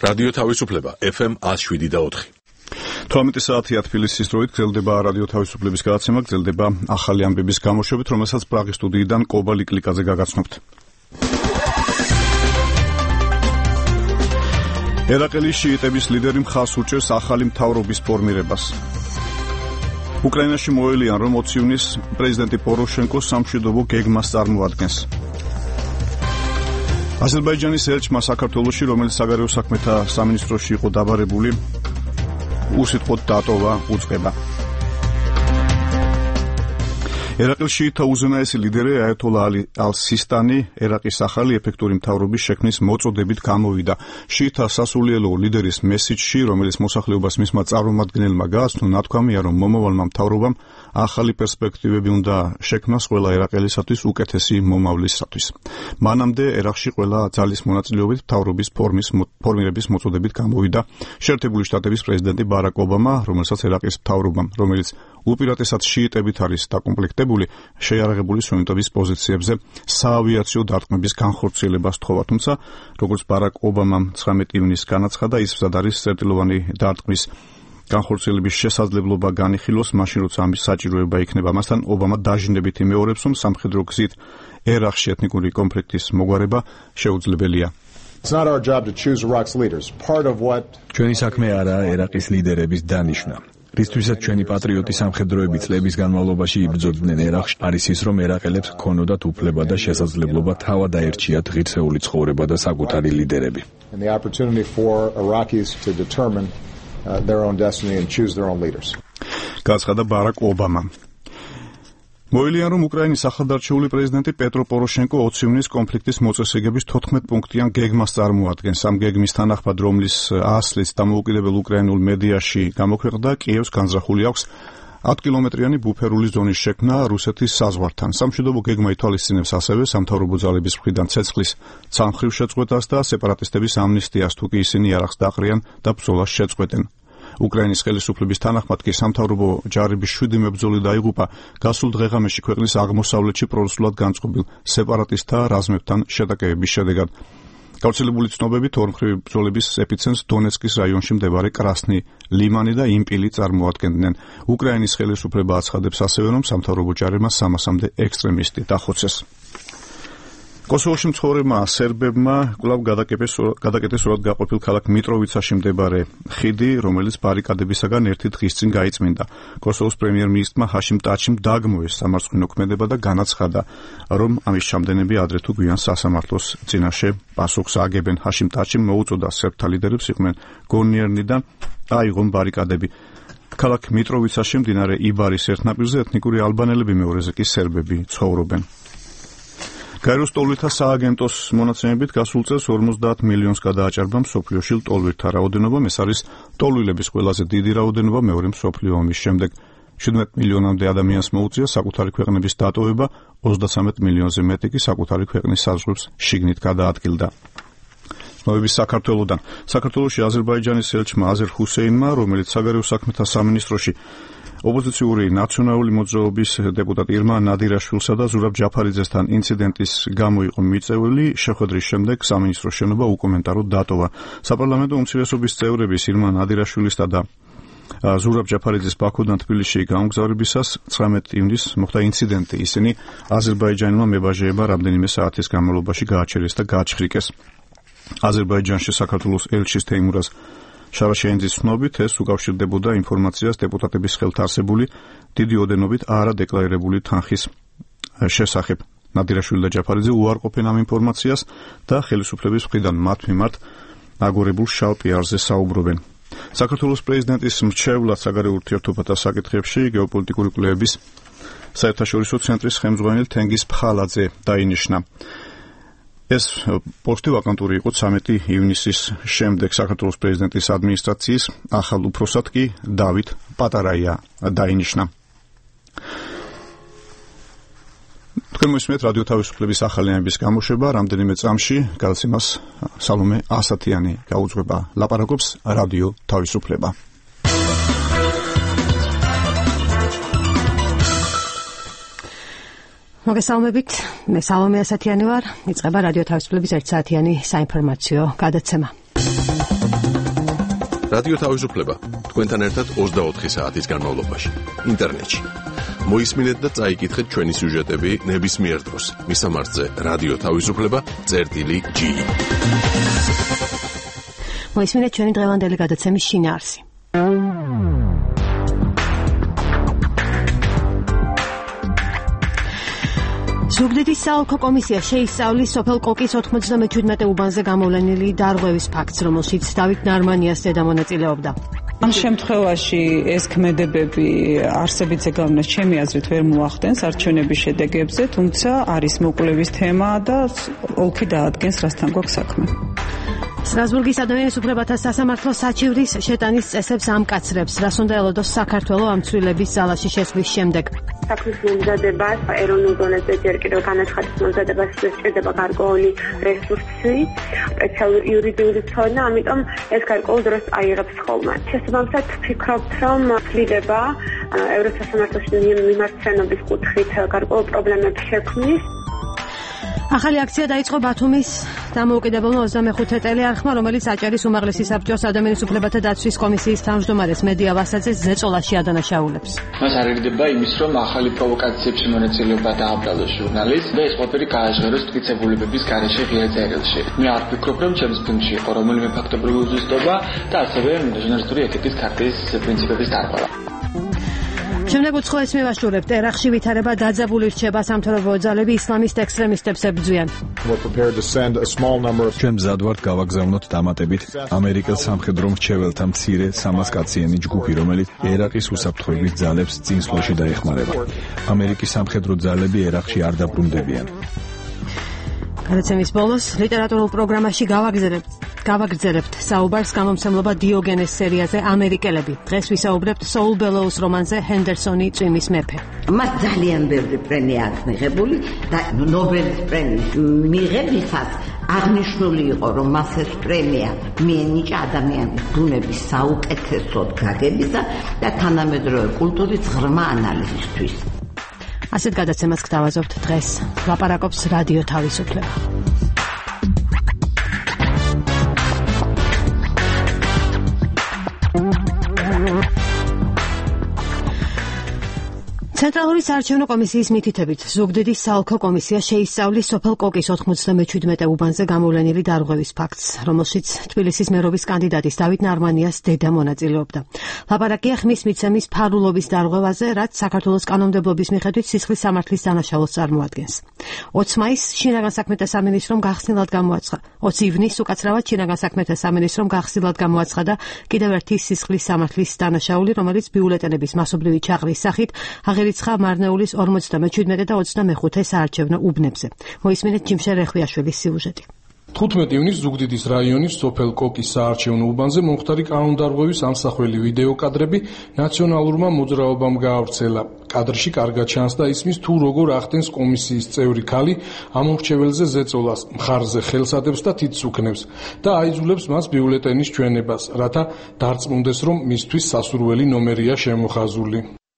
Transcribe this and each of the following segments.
რადიო თავისუფლება FM 107.4. 12 საათია თბილისის დროით გრძელდება რადიო თავისუფლების გადაცემა, გრძელდება ახალი ამბების გამოშვებით, რომელსაც პრაღის სტუდიიდან კობა ლიკლიკაძე გაგაცნობთ. ერაყელის შიიტების ლიდერი მხარს უჭერს ახალი მთავრობის ფორმირებას. უკრაინაში მოელიან, რომ 20 ივნისს პრეზიდენტი პოროშენკო სამშვიდობო გეგმას წარმოადგენს. აზერბაიჯანის ელჩმა საქართველოში, რომელიც საგარეო საქმეთა სამინისტროში იყო დაბარებული, უსიტყვოდ დატოვა უწყება. ერაყის შიიტთა უზენაესი ლიდერი აიათოლა ალი ალ-სისტანი ერაყის ახალი ეფექტური მთავრობის შექმნის მოწოდებით გამოვიდა. შიიტთა სასულიერო ლიდერის მესიჯში, რომელიც მოსახლეობას მისმა წარმომადგენელმა გააცნო, ნათქვამია, რომ მომავალმა მთავრობამ ახალი პერსპექტივები უნდა შექმნას ყველა ერაყელისათვის უკეთესი მომავლისათვის. მანამდე ერაყში ყველა ძალის მონაწილეობით მთავრობის ფორმირების მოწოდებით გამოვიდა შეერთებული შტატების პრეზიდენტი ბარაკ ობამა, რომელსაც ერაყის მთავრობამ, რომელიც უპირატესად შიიტებით არის დაკომპლექტებული, შეიარაღებული სუნიტების პოზიციებზე საავიაციო დარტყმების განხორციელებას თხოვა, თუმცა როგორც ბარაკ ობამამ 19 ივნისს განაცხადა, ის მზად არის წერტილოვანი დარტყმის განხორციელების შესაძლებლობა განიხილოს, მაშინ როცა ამის საჭიროება იქნება. მასთან ობამა დაჟინებით იმეორებს, რომ სამხედრო გზით ერაყში ეთნიკური კონფლიქტის მოგვარება შეუძლებელია. ჩვენი საქმე არაა ერაყის ლიდერების დანიშვნა. რისთვისაც ჩვენი პატრიოტი სამხედროები წლების განმავლობაში იბრძოდნენ ერაყში, არის ის, რომ ერაყელებს ჰქონოდათ უფლება და შესაძლებლობა თავად აერჩიათ ღირსეული ცხოვრება და საკუთარი ლიდერები. გაცხადა ბარაკ ობამა. მოელიან, რომ უკრაინის ახალდარჩეული პრეზიდენტი პეტრო პოროშენკო 20 ივნისს კონფლიქტის მოწესრიგების 14 პუნქტიან გეგმას წარმოადგენს. ამ გეგმის თანახმად, რომლის ასლიც დამოუკიდებელ უკრაინულ მედიაში გამოქვეყნდა, კიევს განზრახული აქვს 10 კილომეტრიანი ბუფერული ზონის შექმნა რუსეთის საზღვართან. სამშვიდობო გეგმა ითვალისწინებს ასევე სამთავრობო ძალების მხრიდან ცეცხლის ცალმხრივ შეწყვეტას და სეპარატისტების ამნისტიას, თუ კი ისინი არახს დაყრიან და ბრძოლას შეწყვეტენ. უკრაინის ხელისუფლების თანახმად კი სამთავრობო ჯარების 7 მებრძოლი დაიღუპა გასულ დღე-ღამეში ქვეყნის აღმოსავლეთში პრორუსულად განწყობილ სეპარატისტთა რაზმებთან შეტაკებების შედეგად. გავრცელებული ცნობებით, ორმხრივი ბრძოლების ეპიცენტრს დონეცკის რაიონში მდებარე კრასნი ლიმანი და იმპილი წარმოადგენდნენ. უკრაინის ხელისუფლება აცხადებს ასევე, რომ სამთავრობო ჯარებმა 300-მდე ექსტრემისტი დახოცეს. კოსოვოში მცხოვრებმა სერბებმა კვლავ გადაკეტეს სურათ გაყოფილ ქალაქ მიტროვიცაში მდებარე ხიდი, რომელიც ბარიკადებისაგან ერთი დღის წინ გაიწმინდა. კოსოვოს პრემიერ-მინისტრმა ჰაშიმ ტაჩიმ დაგმოეს სამარცხინო ქმედება და განაცხადა, რომ ამის ჩამდენები ადრე თუ გვიან სასამართლოს წინაშე პასუხს აგებენ. ჰაშიმ ტაჩიმ მოუწოდა სერბთა ლიდერებს იყვნენ გონიერნი და აიღონ ბარიკადები. ქალაქ მიტროვიცაში მდინარე იბარის ერთ ნაპირზე ეთნიკური ალბანელები, მეორეზე კი სერბები ცხოვრობენ. გაეროს ტოლვილთა სააგენტოს მონაცემებით გასულ წელს 50 მილიონს გადააჭარბა მსოფლიოში ტოლვილთა რაოდენობა, ეს არის ტოლვილების ყველაზე დიდი რაოდენობა მეორე მსოფლიო ომის შემდეგ. 17 მილიონამდე ადამიანს მოუწია საკუთარი ქვეყნების დატოვება, 33 მილიონზე მეტი კი საკუთარი ქვეყნის საზღვრებს შიგნით გადაადგილდა. ცნობების საქართველოდან. საქართველოში აზერბაიჯანის ელჩმა აზერ ჰუსეინმა, რომელიც საგარეო საქმეთა სამინისტროში ოპოზიციური ნაციონალური მოძრაობის დეპუტატი ირმა ნადირაშვილსა და ზურაბ ჯაფარიძესთან ინციდენტის გამო იყო მიწეული, შეხვედრის შემდეგ სამინისტროს შენობა უკომენტაროდ დატოვა. საპარლამენტო უმცირესობის წევრების ირმა ნადირაშვილისა და ზურაბ ჯაფარიძის ბაქოდან თბილისში გამგზავრებისას 19 ივნისს მოხდა ინციდენტი. ისინი აზერბაიჯანელმა მებაჟეებმა რამდენიმე საათის განმავლობაში გააჩერეს და გააჩხრიკეს. აზერბაიჯანში საქართველოს ელჩის თეიმურაზ შარაშენძის ცნობით, ეს უკავშირდებოდა ინფორმაციას დეპუტატების ხელთ არსებული დიდი ოდენობით არადეკლარირებული თანხის შესახებ. ნადირაშვილი და ჯაფარიძე უარყოფენ ამ ინფორმაციას და ხელისუფლების მხრიდან მათ მიმართ აგორებულ შავ პიარზე საუბრობენ. საქართველოს პრეზიდენტის მრჩევლად საგარეო ურთიერთობათა საკითხებში გეოპოლიტიკური კვლევების საერთაშორისო ცენტრის ხელმძღვანელი თენგიზ ფხალაძე დაინიშნა. ეს პოსტი ვაკანტური იყო 13 ივნისის შემდეგ. საქართველოს პრეზიდენტის ადმინისტრაციის ახალ უფროსად კი დავით პატარაია დაინიშნა. თქვენ მოსმენთ რადიო თავისუფლების ახალი ამბების გამოშვება. რამდენიმე წამში გადაცემას სალომე ასათიანი გაუძღვება. ლაპარაკობს რადიო თავისუფლება. მოგესალმებით, მე სალომე ასათიანი ვარ. იწყება რადიო თავისუფლების 1 საათიანი საინფორმაციო გადაცემა. რადიო თავისუფლება თქვენთან ერთად 24 საათის განმავლობაში ინტერნეტში. მოისმინეთ და წაიკითხეთ ჩვენი სიუჟეტები ნებისმიერ დროს. მისამართზე რადიო თავისუფლება.ge. მოისმინეთ ჩვენი დღევანდელი გადაცემის შინაარსი. ზუგდიდის საოლქო კომისია შეისწავლის სოფელ კოკის 97 უბანზე გამოვლენილი დარღვევის ფაქტს, რომელშიც დავით ნარმანიას დედა მონაწილეობდა. ამ შემთხვევაში ეს ქმედებები არსებით ზეგავლენას ჩემი აზრით ვერ მოახდენს არჩევნების შედეგებზე, თუმცა არის მოკვლევის თემა და ოლქი დაადგენს რასთან გვაქვს საქმე. სტრასბურგის ადამიანის უფლებათა სასამართლო საჩივრის შეტანის წესებს ამკაცრებს, რას უნდა ელოდოს საქართველო ამ ცვლილების ძალაში შესვლის შემდეგ. საქმის მომზადებას ეროვნულ დონეზე ჯერ კიდევ განაცხადის მომზადებას სჭირდება გარკვეული რესურსი, სპეციალური იურიდიული ცოდნა, ამიტომ ეს გარკვეულ დროს აიღებს ხოლმე. შესაბამისად ვფიქრობთ, რომ ცვლილება ევროსასამართლოში მიმართვენობის კუთხით გარკვეულ პრობლემებს შექმნის. ახალი აქცია დაიწყო ბათუმის დამოუკიდებელმა 25 ტელეარხმა, რომელიც აჭარის უმაღლესი საბჭოს ადამიანის უფლებათა დაცვის კომისიის თავმჯდომარეს მედია ვასაძეს ზეწოლაში ადანაშაულებს. მას არ ერიდება იმის, რომ ახალი პროვოკაციებში მონაწილეობა დააბრძოლოს ჟურნალისტს და ეს ყველაფერი გააჟღეროს მტკიცებულებების გარეშე ღია წერილში. მე არ ვფიქრობ, რომ ჩემს ფილმში იყო რომელიმე ფაქტობრივი უზუსტობა და ასევე ჟურნალისტური ეთიკის ქარტის პრინციპების დარღვევა. შემდეგ უცხოეს მივაშურებთ, ერაყში ვითარება დაძაბული რჩება, სამთავრობო ძალები ისლამისტ ექსტრემისტებს ებრძვიან. ჩვენ მზად ვართ გავაგზავნოთ დამატებით ამერიკელ სამხედრო მრჩეველთა მცირე 300 კაციიანი ჯგუფი, რომელიც ერაყის უსაფრთხოების ძალებს წინსვლაში დაეხმარება. ამერიკის სამხედრო ძალები ერაყში არ დაბრუნდებიან. გადაცემის ბოლოს ლიტერატურულ პროგრამაში გავაგრძელებთ საუბარს გამომცემლობა დიოგენეს სერიაზე ამერიკელები. დღეს ვისაუბრებთ სოულ ბელოუს რომანზე ჰენდერსონი წვიმის მეფე. მას ძალიან ბევრი პრემია აქვს მიღებული და ნობელის პრემიის მიღებისას აღნიშნული იყო, რომ მას ეს პრემია მიენიჭა ადამიანის ბუნების საუკეთესოდ გაგებისა და თანამედროვე კულტურის ღრმა ანალიზისთვის. ასეთ გადაცემას გთავაზობთ დღეს. ლაპარაკობს რადიო თავისუფლება. ცენტრალური საარჩევნო კომისიის მითითებით ზუგდიდის საოლქო კომისია შეისწავლის სოფელ კოკის 97 უბანზე გამოვლენილი დარღვევის ფაქტს, რომელშიც თბილისის მერობის კანდიდატის დავით ნარმანიას დედა მონაწილეობდა. ლაპარაკია ხმის მიცემის ფარულობის დარღვევაზე, რაც საქართველოს კანონმდებლობის მიხედვით სისხლის სამართლის დანაშაულს წარმოადგენს. 20 მაისს შინაგან საქმეთა სამინისტრომ გახსნილად გამოაცხადა. 20 ივნისს უკაცრავად შინაგან საქმეთა სამინისტრომ გახსნილად გამოაცხადა კიდევ ერთი სისხლის სამართლის დანაშაული, რომელიც ბიულეტენების მასობრივი ჩაღრის სახით აღერიცხა მარნეულის 57 და 25 საარჩევნო უბნებზე. მოისმინეთ ჯიმშე რეხვიაშვილის სიუჟეტი. 15 ივნისს ზუგდიდის რაიონის სოფელ კოკის საარჩევნო უბანზე მომხდარი კანონდარღვევის ამსახველი ვიდეო კადრები ნაციონალურმა მოძრაობამ გაავრცელა. კადრში კარგად ჩანს და ისმის თუ როგორ ახდენს კომისიის წევრი ქალი ამომრჩეველზე ზეწოლას, მხარზე ხელს ადებს და თითს უქნევს და აიძულებს მას ბიულეტენის ჩვენებას, რათა დარწმუნდეს, რომ მისთვის სასურველი ნომერია შემოხაზული.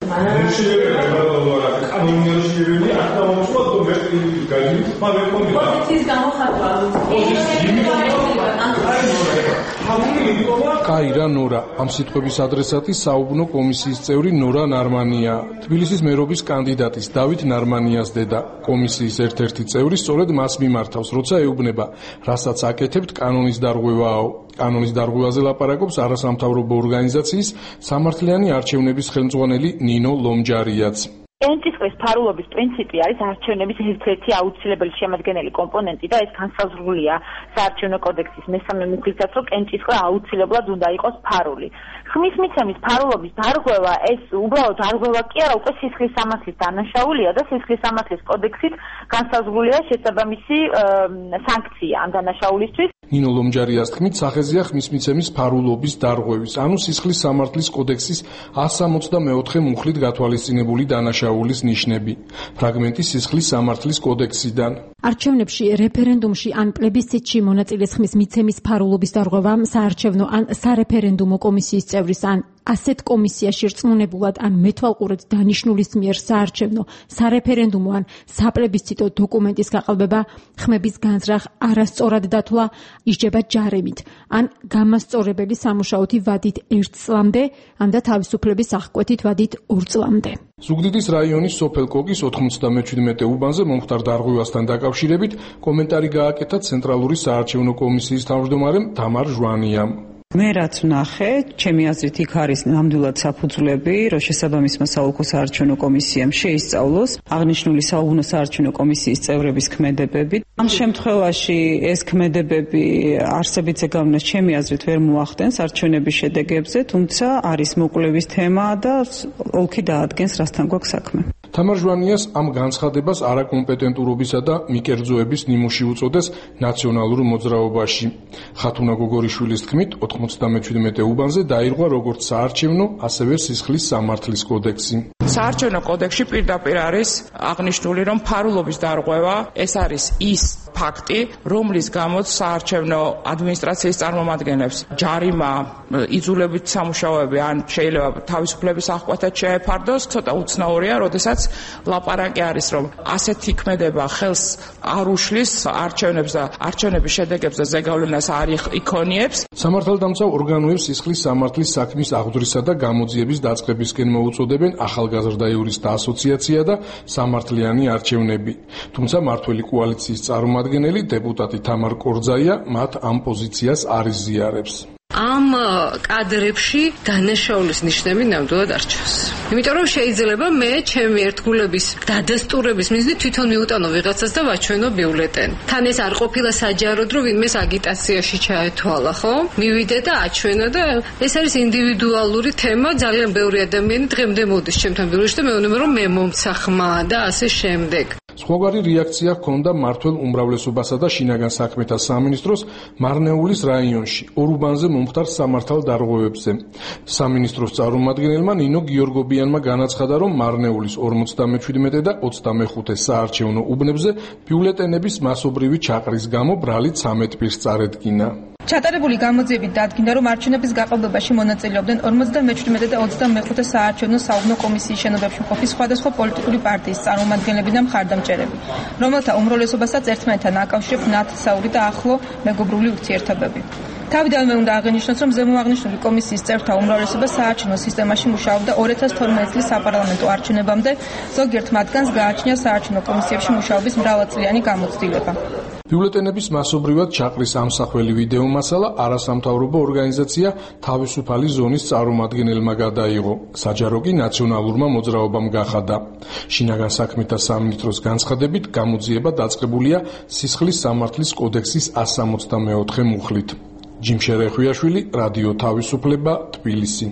კაირა ნორა, ამ სიტყვების ადრესატი საუბნო კომისიის წევრი ნორა ნარმანია, თბილისის მერობის კანდიდატის დავით ნარმანიას დედა. კომისიის ერთ-ერთი წევრი სწორედ მას მიმართავს, როცა ეუბნება, რასაც აკეთებთ კანონის დარღვევაო. კანონის დარღვევაზე ლაპარაკობს არასამთავრობო ორგანიზაციის სამართლიანი არჩევნების ხელმძღვანელი ნინო ლომჯარიაც. კენჭისყრის ფარულობის პრინციპი არის არჩევნების ერთ-ერთი აუცილებელი შემადგენელი კომპონენტი და ეს განსაზღვრულია საარჩევნო კოდექსის მესამე მუხლითაც, რომ კენჭისყრა აუცილებლად უნდა იყოს ფარული. ხმის მიცემის ფარულობის დარღვევა ეს უბრალოდ დარღვევა კი არა, უკვე სისხლის სამართლის დანაშაულია და სისხლის სამართლის კოდექსით განსაზღვრულია შესაბამისი სანქცია ამ დანაშაულისთვის. ნინო ლომჯარიას თქმით, სახეზეა ხმის მიცემის ფარულობის დარღვევის, ანუ სისხლის სამართლის კოდექსის 164 მუხლით გათვალისწინებული დანაშაულის ნიშნები. ფრაგმენტი სისხლის სამართლის კოდექსიდან. არჩევნებში, რეფერენდუმში ან პლებისციტში მონაწილეს ხმის მიცემის ფარულობის დარღვევამ საარჩევნო ან სარეფერენდუმო კომისიის წევრის ან ასეთ კომისიაში რწმუნებულად ან მეთვალყურედ დანიშნულის მიერ საარჩევნო, სარეფერენდუმო ან საპლებისციტო დოკუმენტის გაყალბება, ხმების განზრახ არასწორად დათვლა ისჯება ჯარებით, ან გამასწორებელი სამუშაოთი ვადით 1 წლამდე, ან და თავისუფლების აღკვეთით ვადით 2 წლამდე. ზუგდიდის რაიონის სოფელ კოკის 97 უბანზე მომხდარ დარღვევასთან დაკავშირებით კომენტარი გააკეთა ცენტრალური საარჩევნო კომისიის თავმჯდომარემ თამარ ჟვანიამ. მე რაც ვნახე, ჩემი აზრით იქ არის ნამდვილად საფუძვლები, რომ შესაბამისმა საოლქო საარჩევნო კომისიამ შეისწავლოს აღნიშნული საუბნო საარჩევნო კომისიის წევრების ქმედებები. ამ შემთხვევაში ეს ქმედებები არსებით ზეგავლენას ჩემი აზრით ვერ მოახდენს არჩევნების შედეგებზე, თუმცა არის მოკვლევის თემა და ოლქი დაადგენს რასთან გვაქვს საქმე. თამარ ჟვანიას ამ განცხადებას არაკომპეტენტურობისა და მიკერძოების ნიმუში უწოდეს ნაციონალურ მოძრაობაში. ხათუნა გოგორიშვილის თქმით, 97 უბანზე დაირღვა როგორც საარჩევნო, ასევე სისხლის სამართლის კოდექსი. საარჩევნო კოდექსში პირდაპირ არის აღნიშნული, რომ ფარულობის დარღვევა ეს არის ის ფაქტი, რომლის გამოც საარჩევნო ადმინისტრაციის წარმომადგენლებს ჯარიმა, იძულებით სამუშაოები ან შეიძლება თავისუფლების აღკვეთა შეეფარდოს, ცოტა უცნაურია, როდესაც ლაპარაკი არის, რომ ასეთი ქმედება ხელს არ უშლის არჩევნებს და არჩევნების შედეგებზე ზეგავლენას არ იქონიებს. სამართალდამცავ ორგანოებს სისხლის სამართლის საქმის აღძვრისა და გამოძიების დაწყებისკენ მოუწოდებენ ახალგაზრდა იურისტთა ასოციაცია და სამართლიანი არჩევნები. თუმცა მართველი კოალიციის წარმომადგენელი დეპუტატი თამარ კორძაია მათ ამ პოზიციას არ იზიარებს. ამ კადრებში დანაშაულის ნიშნები ნამდვილად არ ჩანს. იმიტომ რომ შეიძლება მე ჩემი ერთგულების დადასტურების მიზნით თვითონ მიუტანო ვიღაცას და ვაჩვენო ბიულეტენი. თან ეს არ ყოფილა საჯაროდ, რომ ვინმეს აგიტაციაში ჩაეთვალა, ხო? მივიდე და აჩვენა და ეს არის ინდივიდუალური თემა, ძალიან ბევრი ადამიანი დღემდე მოდის ჩემთან ბიულეტენში და მეუბნება რომ მე მომცა ხმა და ასე შემდეგ. სხვაგვარი რეაქცია ჰქონდა მმართველ უმრავლესობასა და შინაგან საქმეთა სამინისტროს მარნეულის რაიონში, ორ უბანზე მომხდარ სამართალ დარღვევებზე. სამინისტროს წარმომადგენელმა ნინო გიორგობიანმა განაცხადა, რომ მარნეულის 57 და 25 საარჩევნო უბნებზე ბიულეტენების მასობრივი ჩაყრის გამო ბრალი 13 პირს წარედგინა. ჩატარებული გამოძიებით დადგინდა, რომ არჩევნების გაყალბებაში მონაწილეობდნენ 57 და 25 საარჩევნო საუბნო კომისიის შენობებში მყოფი სხვადასხვა პოლიტიკური პარტიის წარმომადგენლები და მხარდამჭერები, რომელთა უმრავლესობასაც ერთმანეთთან აკავშირებს ნათესაური და ახლო მეგობრული ურთიერთობები. თავიდანვე უნდა აღინიშნოს, რომ ზემოაღნიშნული კომისიის წევრთა უმრავლესობა საარჩევნო სისტემაში მუშაობდა 2012 წლის საპარლამენტო არჩევნებამდე, ზოგიერთ მათგანს გააჩნია საარჩევნო კომისიებში მუშაობის მრავალწლიანი გამოცდილება. ბიულეტენების მასობრივად ჩაყრის ამსახველი ვიდეო მასალა არასამთავრობო ორგანიზაცია თავისუფალი ზონის წარმომადგენელმა გადაიღო. საჯარო კი ნაციონალურმა მოძრაობამ გახადა. შინაგან საქმეთა სამინისტროს განცხადებით გამოძიება დაწყებულია სისხლის სამართლის კოდექსის 164 მუხლით. ჯიმშერე ხვიაშვილი, რადიო თავისუფლება, თბილისი.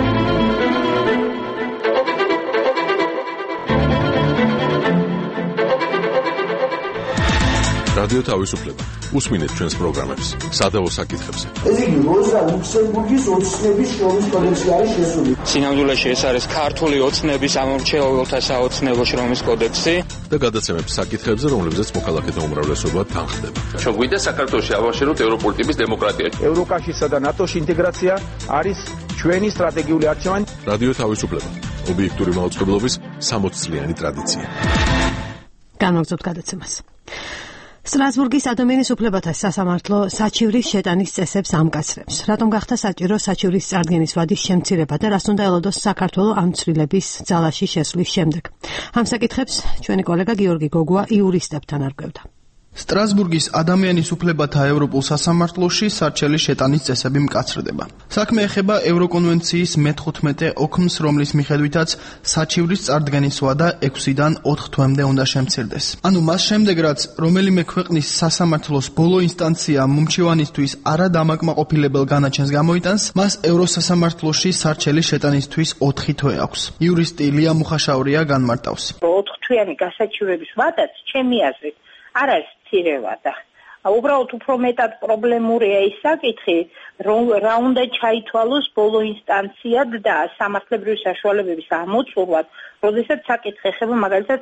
რადიო თავისუფლება. უსმინეთ ჩვენს პროგრამებს, სადავო საკითხებზე. ეს იგი როზა ლუქსემბურგის ოცნების შრომის კოდექსი არის შესული. სინამდვილეში ეს არის ქართული ოცნების ამორჩეულთა საოცნებო შრომის კოდექსი და გადაცემებს საკითხებზე, რომლებზეც მოქალაქეთა უმრავლესობა თანხდება. ჩოგვიდა საქართველოში ავაშეროთ ევროპული ტიპის დემოკრატია. ევროკავშირსა და ნატოში ინტეგრაცია არის ჩვენი სტრატეგიული არჩევანი. რადიო თავისუფლება. ობიექტური მაუწყებლობის 60 წლიანი ტრადიცია. განვაგრძობთ გადაცემას. სტრასბურგის ადამიანის უფლებათა სასამართლო საჩივრის შეტანის წესებს ამკაცრებს. რატომ გახდა საჭირო საჩივრის წარდგენის ვადის შემცირება და რას უნდა ელოდოს საქართველო ამ ცვლილების ძალაში შესვლის შემდეგ? ამ საკითხებს ჩვენი კოლეგა გიორგი გოგუა იურისტებთან არკვევდა. სტრასბურგის ადამიანის უფლებათა ევროპულ სასამართლოში სარჩელის შეტანის წესები მკაცრდება. საქმე ეხება ევროკონვენციის მე-15 ოქმს, რომლის მიხედვითაც საჩივრის წარდგენის ვადა 6-დან 4 თვემდე უნდა შემცირდეს. ანუ მას შემდეგ, რაც რომელიმე ქვეყნის სასამართლოს ბოლო ინსტანცია მომჩივანისთვის არადამაკმაყოფილებელ განაჩენს გამოიტანს, მას ევროსასამართლოში სარჩელის შეტანისთვის 4 თვე აქვს. იურისტი ილია მუხაშაურია განმარტავს. 4 თვიანი გასაჩივრების ვადაც ჩემი აზრით არ არის მცირე ვადა. უბრალოდ უფრო მეტად პრობლემურია ის საკითხი, რომ რა უნდა ჩაითვალოს ბოლო ინსტანციად და სამართლებრივი საშუალებების ამოწურვად, როდესაც საკითხი ეხება მაგალითად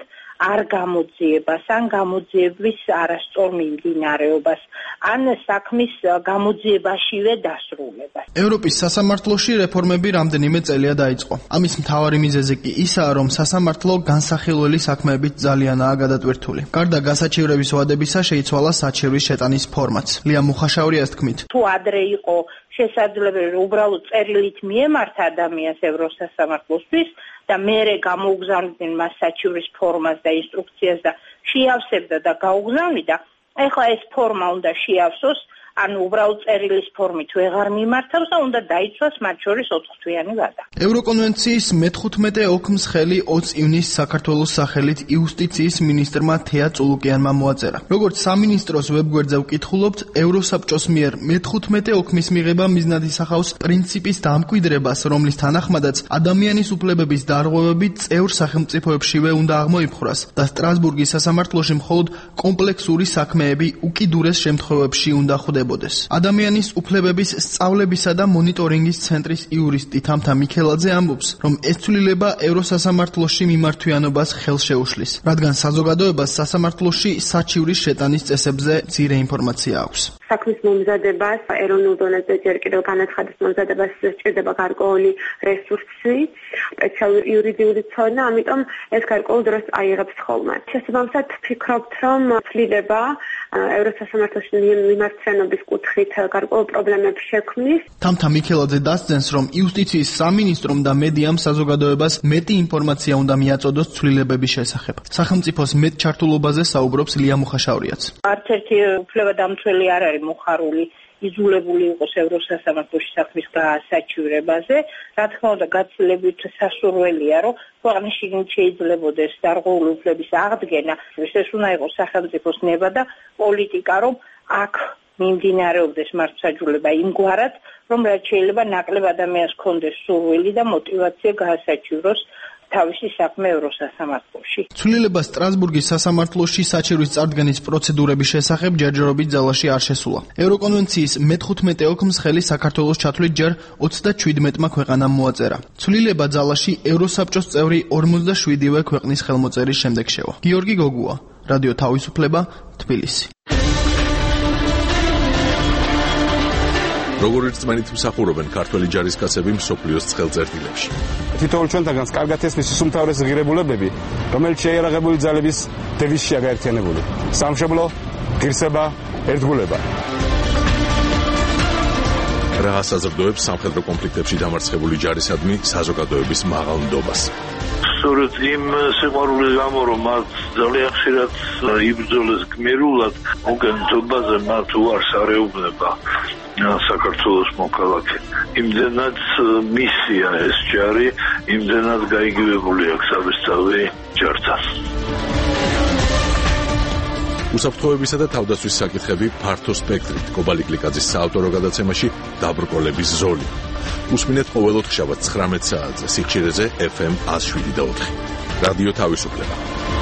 არ გამოძიებას, ან გამოძიების არასწორ მიმდინარეობას, ან საქმის გამოძიებაშივე დასრულებას. ევროპის სასამართლოში რეფორმები რამდენიმე წელია დაიწყო. ამის მთავარი მიზეზი კი ისაა, რომ სასამართლო განსახილველი საქმეებით ძალიანაა გადატვირთული. გარდა გასაჩივრების ვადებისა შეიცვალა საჩივრის შეტანის ფორმაც. ლია მუხაშაურიას თქმით, თუ ადრე იყო შესაძლებელი რომ უბრალოდ წერილით მიემართა ადამიანს ევროსასამართლოსთვის და მერე გამოუგზავნდნენ მას საჩივრის ფორმას და ინსტრუქციას და შეავსებდა და გაუგზავნიდა, ეხლა ეს ფორმა უნდა შეავსოს, ანუ უბრალოდ წერილის ფორმით ვეღარ მიმართავს და უნდა დაიცვას მათ შორის 4 თვიანი ვადა. ევროკონვენციის მე-15 ოქმს ხელი 20 ივნისს საქართველოს სახელით იუსტიციის მინისტრმა თეა წულუკიანმა მოაწერა. როგორც სამინისტროს ვებგვერდზე ვკითხულობთ, ევროსაბჭოს მიერ მე-15 ოქმის მიღება მიზნად ისახავს პრინციპის დამკვიდრებას, რომლის თანახმადაც ადამიანის უფლებების დარღვევები წევრ სახელმწიფოებშივე უნდა აღმოიფხვრას და სტრასბურგის სასამართლოში მხოლოდ კომპლექსური საქმეები უკიდურეს შემთხვევებში უნდა ხვდებოდეს. ადამიანის უფლებების სწავლებისა და მონიტორინგის ცენტრის იურისტი თამთა მიქელაძე ამბობს, რომ ეს ცვლილება ევროსასამართლოში მიმართვიანობას ხელს შეუშლის, რადგან საზოგადოებას სასამართლოში საჩივრის შეტანის წესებზე მცირე ინფორმაცია აქვს. საქმის მომზადებას, ეროვნულ დონეზე ჯერ კიდევ განაცხადეს მომზადებას სჭირდება გარკვეული რესურსი, სპეციალური იურიდიული ცოდნა, ამიტომ ეს გარკვეულ დროს აიღებს ხოლმე. შესაბამისად, ვფიქრობთ, რომ ცვლილება ევროსასამართლოში მიმართვიანობის კუთხით გარკვეულ პრობლემებს შექმნის. თამთა მიქელაძე დასძენს, რომ იუსტიციის სამინისტრომ და მედიამ საზოგადოებას მეტი ინფორმაცია უნდა მიაწოდოს ცვლილებების შესახებ. სახელმწიფოს მეტ ჩართულობაზე საუბრობს ლია მუხაშაურიაც. არც ერთი უფლებადამცველი არ არის მოხარული იზოლებული იყოს ევროსასამართლოში საქმის გასაჩივრებაზე. რა თქმა უნდა, გაცილებით სასურველია, რომ ქვეყნის შიგნით შეიძლებოდეს დარღვეული უფლების აღდგენა. ეს უნდა იყოს სახელმწიფოს ნება და პოლიტიკა, რომ აქ მიმდინარეობდეს მართლმსაჯულება იმგვარად, რომ რაც შეიძლება ნაკლებ ადამიანს ჰქონდეს სურვილი და мотиваცია გაასაჩივროს თავისი საქმე ევროსასამართლოში. ცვლილება სტრასბურგის სასამართლოში საჩივრის წარდგენის პროცედურების შესახებ ჯერჯერობით ძალაში არ შესულა. ევროკონვენციის მე-15 ოქმს ხელი საქართველოს ჩათვლით ჯერ 37-მა ქვეყანამ მოაწერა. ცვლილება ძალაში ევროსაბჭოს წევრი 47-ვე ქვეყნის ხელმოწერის შემდეგ შევა. გიორგი გოგუა, რადიო თავისუფლება, თბილისი. როგორ ერთმანეთ მსახურობენ ქართველი ჯარისკაცები მსოფლიოს ცხელწერტილებში. თითოეულ ჩვენთაგანს კარგად ესმის ის უმთავრესი ღირებულებები, რომელიც შეიარაღებული ძალების დევიზშია გაერთიანებული. სამშობლო, ღირსება, ერთგულება. რა საზრდოებს სამხედრო კონფლიქტებში დამარცხებული ჯარისადმი საზოგადოების მაღალ ნდობას. სწორედ იმ სიყვარულის გამო, რომ მათ ძალიან ხშირად იბრძოლეს გმირულად, უკენითობაზე მათ უარს არ ეუბნება საქართველოს მოქალაქე. იმდენად მისია ეს ჯარი, იმდენად გაიგივებული აქვს საბესწავლი ჯართან. უსაფრთხოებისა და თავდაცვის საკითხები ფართო სპექტრით. კობალი გლიკაძის საავტორო გადაცემაში დაბრკოლების ზოლი. უსმინეთ ყოველ ოთხშაბათს 19 საათზე სიხშირეზე FM 107.4. რადიო თავისუფლება.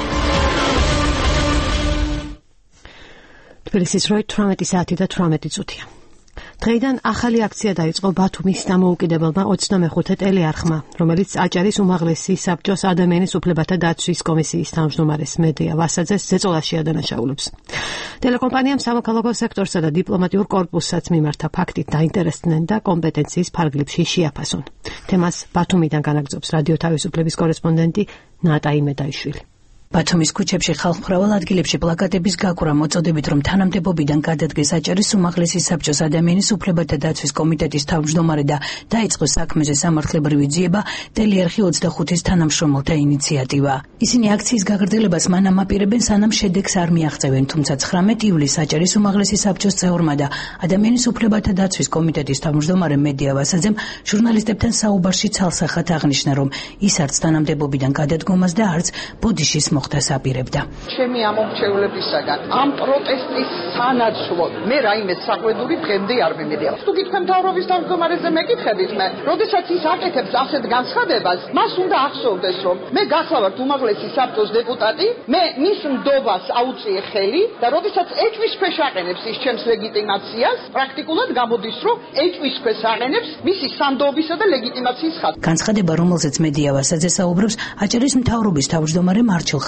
თბილისის როი 18 საათი და 18 წუთია. დღეიდან ახალი აქცია დაიწყო ბათუმის დამოუკიდებელმა 25 ტელეარხმა, რომელიც აჭარის უმაღლესი საბჭოს ადამიანის უფლებათა დაცვის კომისიის თავმჯდომარეს მედია ვასაძეს ზეწოლაში ადანაშაულებს. ტელეკომპანიამ სამოქალაქო სექტორსა და დიპლომატიურ კორპუსსაც მიმართა ფაქტით დაინტერესდნენ და კომპეტენციის ფარგლებში შეაფასონ. თემას ბათუმიდან განაგრძობს რადიო თავისუფლების კორესპონდენტი ნატა იმედაიშვილი. ბათუმის ქუჩებში ხალხმრავალ ადგილებში პლაკატების გაკვრა მოწოდებით, რომ თანამდებობიდან გადადგეს აჭარის უმაღლესი საბჭოს ადამიანის უფლებათა დაცვის კომიტეტის თავმჯდომარე და დაიწყო საქმეზე სამართლებრივი ძიება, ტელეარხი 25-ის თანამშრომელთა ინიციატივა. ისინი აქციის გაგრძელებას მან ამაპირებენ, სანამ შედეგს არ მიაღწევენ, თუმცა 19 ივლისს აჭარის უმაღლესი საბჭოს წევრმა და ადამიანის უფლებათა დაცვის კომიტეტის თავმჯდომარე მედია ვასაძემ ჟურნალისტებთან საუბარში ცალსახად აღნიშნა, რომ ის არც თანამდებობიდან გადადგომას და არც ბოდიშის მოხდას აპირებდა. ჩემი ამომრჩევლებისაგან ამ პროტესტის სანაცვლოდ მე რაიმე საყვედური დღემდე არ მიმედია. თუ გითხრა მთავრობის თავმჯდომარეზე მეკითხებით მე, როდესაც ის აკეთებს ასეთ განცხადებას, მას უნდა ახსოვდეს, რომ მე გახლავართ უმაღლესი საბჭოს დეპუტატი, მე მის ნდობას აუწიე ხელი და როდესაც ეჭვისქვეშ აყენებს ის ჩემს ლეგიტიმაციას, პრაქტიკულად გამოდის, რომ ეჭვისქვეშ აყენებს მისი სანდოობისა და ლეგიტიმაციის ხაზს. განცხადება, რომელზეც მედია ვასაძე საუბრობს, აჭარის მთავრობის თავმჯდომარე მარჩილ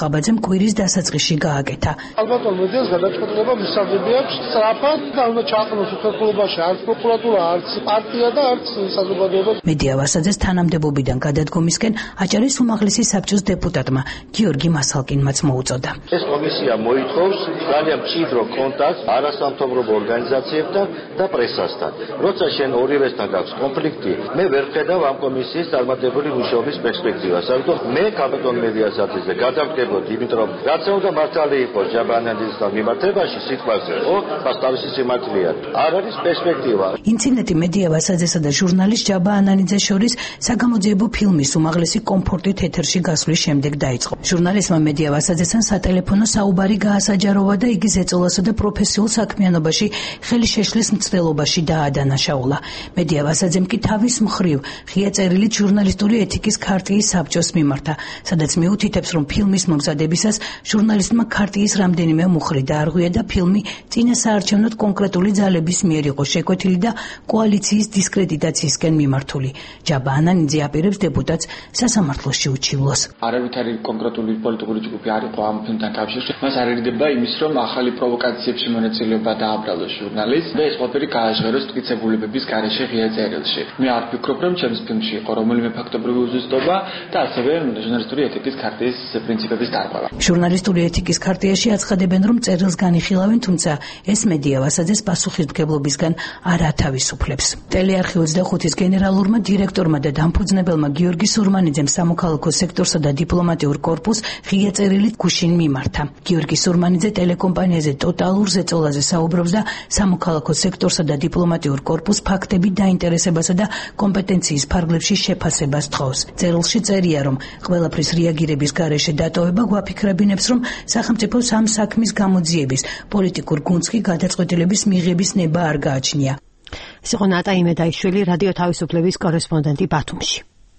ხაბაძემ კვირის დასაწყისში გააკეთა. ალბათ მედიას გადაწყვეტილება მისაღები აქვს სწრაფად და უნდა ჩაყნოს უთანხმოებაში არც პროკურატურა, არც პარტია და არც საზოგადოება. მედია ვასაძეს თანამდებობიდან გადადგომისკენ აჭარის უმაღლესი საბჭოს დეპუტატმა გიორგი მასალკინმაც მოუწოდა. ეს კომისია მოითხოვს ძალიან მჭიდრო კონტაქტს არასამთავრობო ორგანიზაციებთან და პრესასთან. როცა შენ ორივესთან გაქვს კონფლიქტი, მე ვერ ხედავ ამ კომისიის წარმატებული მუშაობის პერსპექტივას. ამიტომ მე კაპიტონ მედიას ათზე გადავდგებოდი, იმიტომ რომ რაც უნდა მართალი იყოს ჯაბანანძისთან მიმართებაში სიტყვაზე, პასტავის სიმართლეა. არ არის პერსპექტივა. ინციდენტი მედია ვასაძესა და ჟურნალისტ ჯაბა ანანიძეს შორის საგამოძიებო ფილმის უმაღლესი კომფორტით ეთერში გასვლის შემდეგ დაიწყო. ჟურნალისტმა მედია ვასაძესთან სატელეფონო საუბარი გაასაჯაროვა და იგი ზეწოლასა და პროფესიულ საქმიანობაში ხელი შეშლის მცდელობაში დაადანაშაულა. მედია ვასაძემ კი თავის მხრივ ღია წერილით ჟურნალისტური ეთიკის ქარტიის საბჭოს მიმართა, სადაც მიუთითებს, რომ ფილმის მომზადებისას ჟურნალისტმა ქარტიის რამდენიმე მუხლი დაარღვია და ფილმი წინა საარჩევნოდ კონკრეტული ძალების მიერ იყო შეკვეთილი და კოალიციის დისკრედიტაციისკენ მიმართული. ჯაბა ანანიძე აპირებს დეპუტატს სასამართლოში უჩივლოს. არავითარი კონკრეტული პოლიტიკური ჯგუფი არ იყო ამ ფილმთან კავშირში. მას არ ერიდება იმის, რომ ახალი პროვოკაციებში მონაწილეობა დააბრალოს ჟურნალისტს და ეს ყველაფერი გააჟღეროს მტკიცებულებების გარეშე ღია წერილში. მე არ ვფიქრობ, რომ ჩემს ფილმში იყო რომელიმე ფაქტობრივი უზუსტობა და ასევე ჟურნალისტური ეთიკის ქარტიის პრინციპების დარღვევა. ჟურნალისტური ეთიკის ქარტიაში აცხადებენ, რომ წერილს განიხილავენ, თუმცა ეს მედია ვასაძეს პასუხისმგებლობისგან არ ათავისუფლებს. ტელეარხი 25-ის გენერალურმა დირექტორმა და დამფუძნებელმა გიორგი სურმანიძემ სამოქალაქო სექტორსა და დიპლომატიურ კორპუსს ღია წერილით გუშინ მიმართა. გიორგი სურმანიძე ტელეკომპანიაზე ტოტალურ ზეწოლაზე საუბრობს და სამოქალაქო სექტორსა და დიპლომატიურ კორპუსს ფაქტებით დაინტერესებასა და კომპეტენციის ფარგლებში შეფასებას თხოვს. წერილში წერია, რომ ყველაფრის რეაგირების გარეშე დატოვება გვაფიქრებინებს, რომ სახელმწიფოს ამ საქმის გამოძიების პოლიტიკურ გუნდს კი გადაწყვეტილების მიღების ნება არ გააჩნია. ეს იყო ნატა იმედაიშვილი, რადიო თავისუფლების კორესპონდენტი ბათუმში.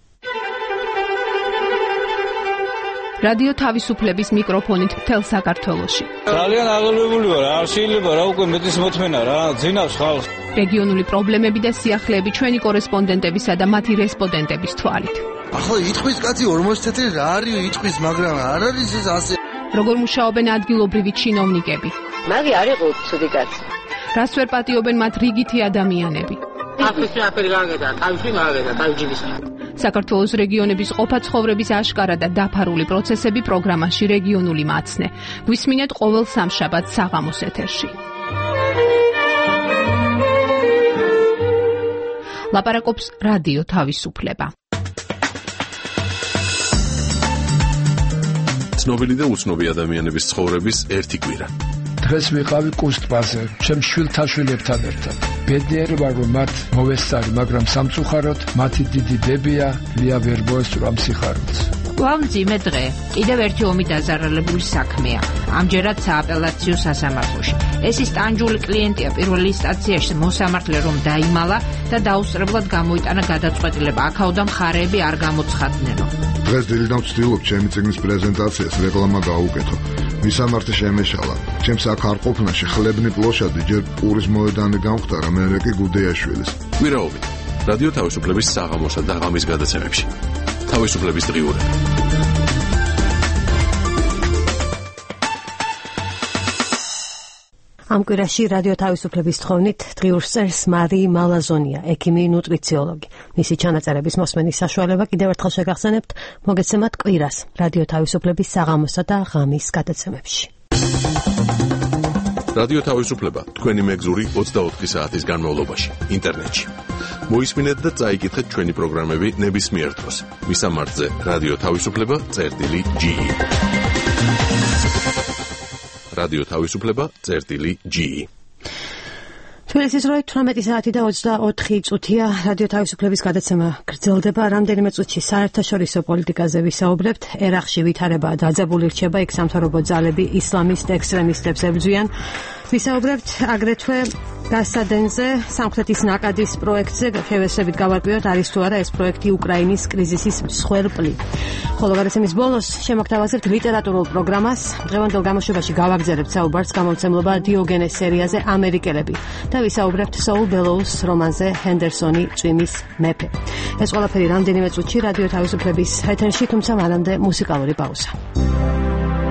რადიო თავისუფლების მიკროფონით მთელ საქართველოში. ძალიან აღელვებული ვარ, არ შეიძლება რა უკვე მეტის მოთმენა რა, ძინავს ხალხს. რეგიონული პრობლემები და სიახლეები ჩვენი კორესპონდენტებისა და მათი რესპონდენტების თვალით. ახლა იტყვის კაცი 40 წელი რა არის იტყვის, მაგრამ არ არის ეს ასე. როგორ მუშაობენ ადგილობრივი ჩინოვნიკები? მაგი არ იყო ცუდი კაცი. რას ვერ პატიობენ მათ რიგითი ადამიანები? აფერი გაგედა, თავში გაგედა, თავჯიბის. საქართველოს რეგიონების ყოფა ცხოვრების აშკარა და დაფარული პროცესები პროგრამაში რეგიონული მაცნე. გვისმინეთ ყოველ სამშაბათს საღამოს ეთერში. ლაპარაკობს რადიო თავისუფლება. ცნობილი და უცნობი ადამიანების ცხოვრების ერთი კვირა. დღეს ვიყავი კუსტბაზე, ჩემ შვილთაშვილებთან ერთად. ბედნიერი ვარ, რომ მათ მოვესწარი, მაგრამ სამწუხაროდ მათი დიდი დებია ლია ვერ მოესწრა სიხარულს. გვამძიმე დღე. კიდევ ერთი ომი დაზარალებული საქმეა. ამჯერად სააპელაციო სასამართლოში. ეს ის ტანჯული კლიენტია პირველი ინსტანციაში მოსამართლე რომ დაიმალა და დაუსწრებლად გამოიტანა გადაწყვეტილება. აქაოდა მხარეები არ გამოცხადნენო. დღეს დილიდან ვცდილობ ჩემი წიგნის პრეზენტაციას რეკლამა გაუკეთო. მისამართი შემეშალა. ჩემს აქ არ ყოფნაში ხლებნი პლოშადი ჯერ პურის მოედანი გამختარა, მერე კი გუდეაშვილის. კვირაობით რადიო თავისუფლების საღამოსა და ღამის გადაცემებში. თავისუფლების დღიურები. ამ კვირაში რადიო თავისუფლების თხოვნით დღიურს წერს მარი მალაზონია, ექიმი ნუტრიციოლოგი. მისი ჩანაწერების მოსმენის საშუალება კიდევ ერთხელ შეგახსენებთ, მოგეცემათ კვირას რადიო თავისუფლების საღამოსა და ღამის გადაცემებში. რადიო თავისუფლება თქვენი მეგზური 24 საათის განმავლობაში ინტერნეტში. მოისმინეთ და წაიკითხეთ ჩვენი პროგრამები ნებისმიერ დროს. მისამართზე რადიო თავისუფლება.ge. რადიო თავისუფლება.ge. თბილისის როი 18 საათი და 24 წუთია. რადიო თავისუფლების გადაცემა გრძელდება. რამდენიმე წუთში საერთაშორისო პოლიტიკაზე ვისაუბრებთ. ერაყში ვითარებაა დაძაბული რჩება, იქ სამთავრობო ძალები ისლამისტ ექსტრემისტებს ებრძვიან. ვისაუბრებთ აგრეთვე გასადენზე, სამხრეთის ნაკადის პროექტზე. შევესებით გავარკვიოთ, არის თუ არა ეს პროექტი უკრაინის კრიზისის მსხვერპლი. ხოლო გადაცემის ბოლოს შემოგთავაზებთ ლიტერატურულ პროგრამას. დღევანდელ გამოშვებაში გავაგზავნებთ საუბარს გამომცემლობა დიოგენეს სერიაზე ამერიკელები და ვისაუბრებთ Saul Bellows რომანზე ჰენდერსონი წვიმის მეფე. ეს ყველაფერი რამდენიმე წუთში რადიო თავისუფლების ეთერში, თუმცა მანამდე მუსიკალური პაუზა.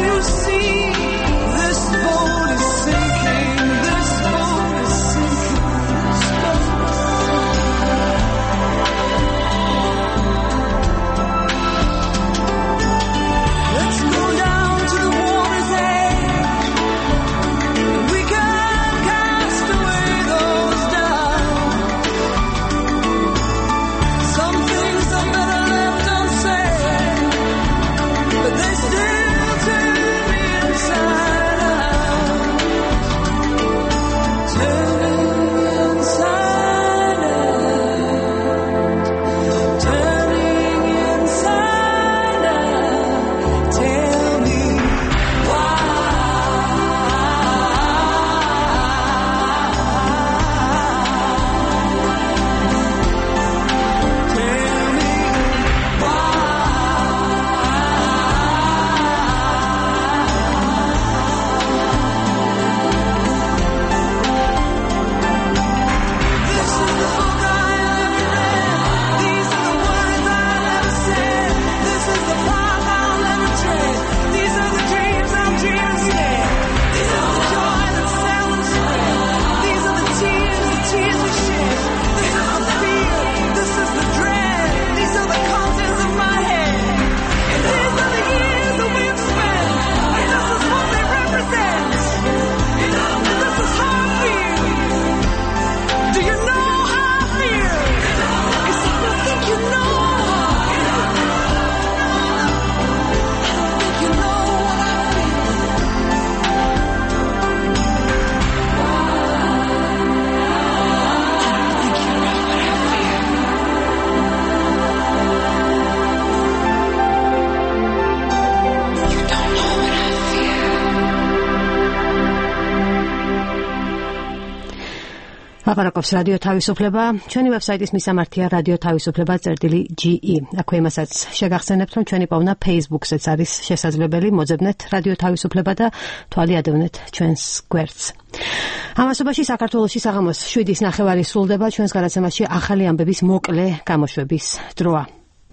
ლაპარაკობს რადიო თავისუფლება. ჩვენი ვებსაიტის მისამართია რადიო თავისუფლება.ge. აქვე იმასაც შეგახსენებთ, რომ ჩვენი პოვნა Facebook-საც არის შესაძლებელი. მოძებნეთ რადიო თავისუფლება და თვალი ადევნეთ ჩვენს გვერდს. ამასობაში საქართველოში საღამოს 7:30 სრულდება. ჩვენს გადაცემაში ახალი ამბების მოკლე გამოშვების დროა.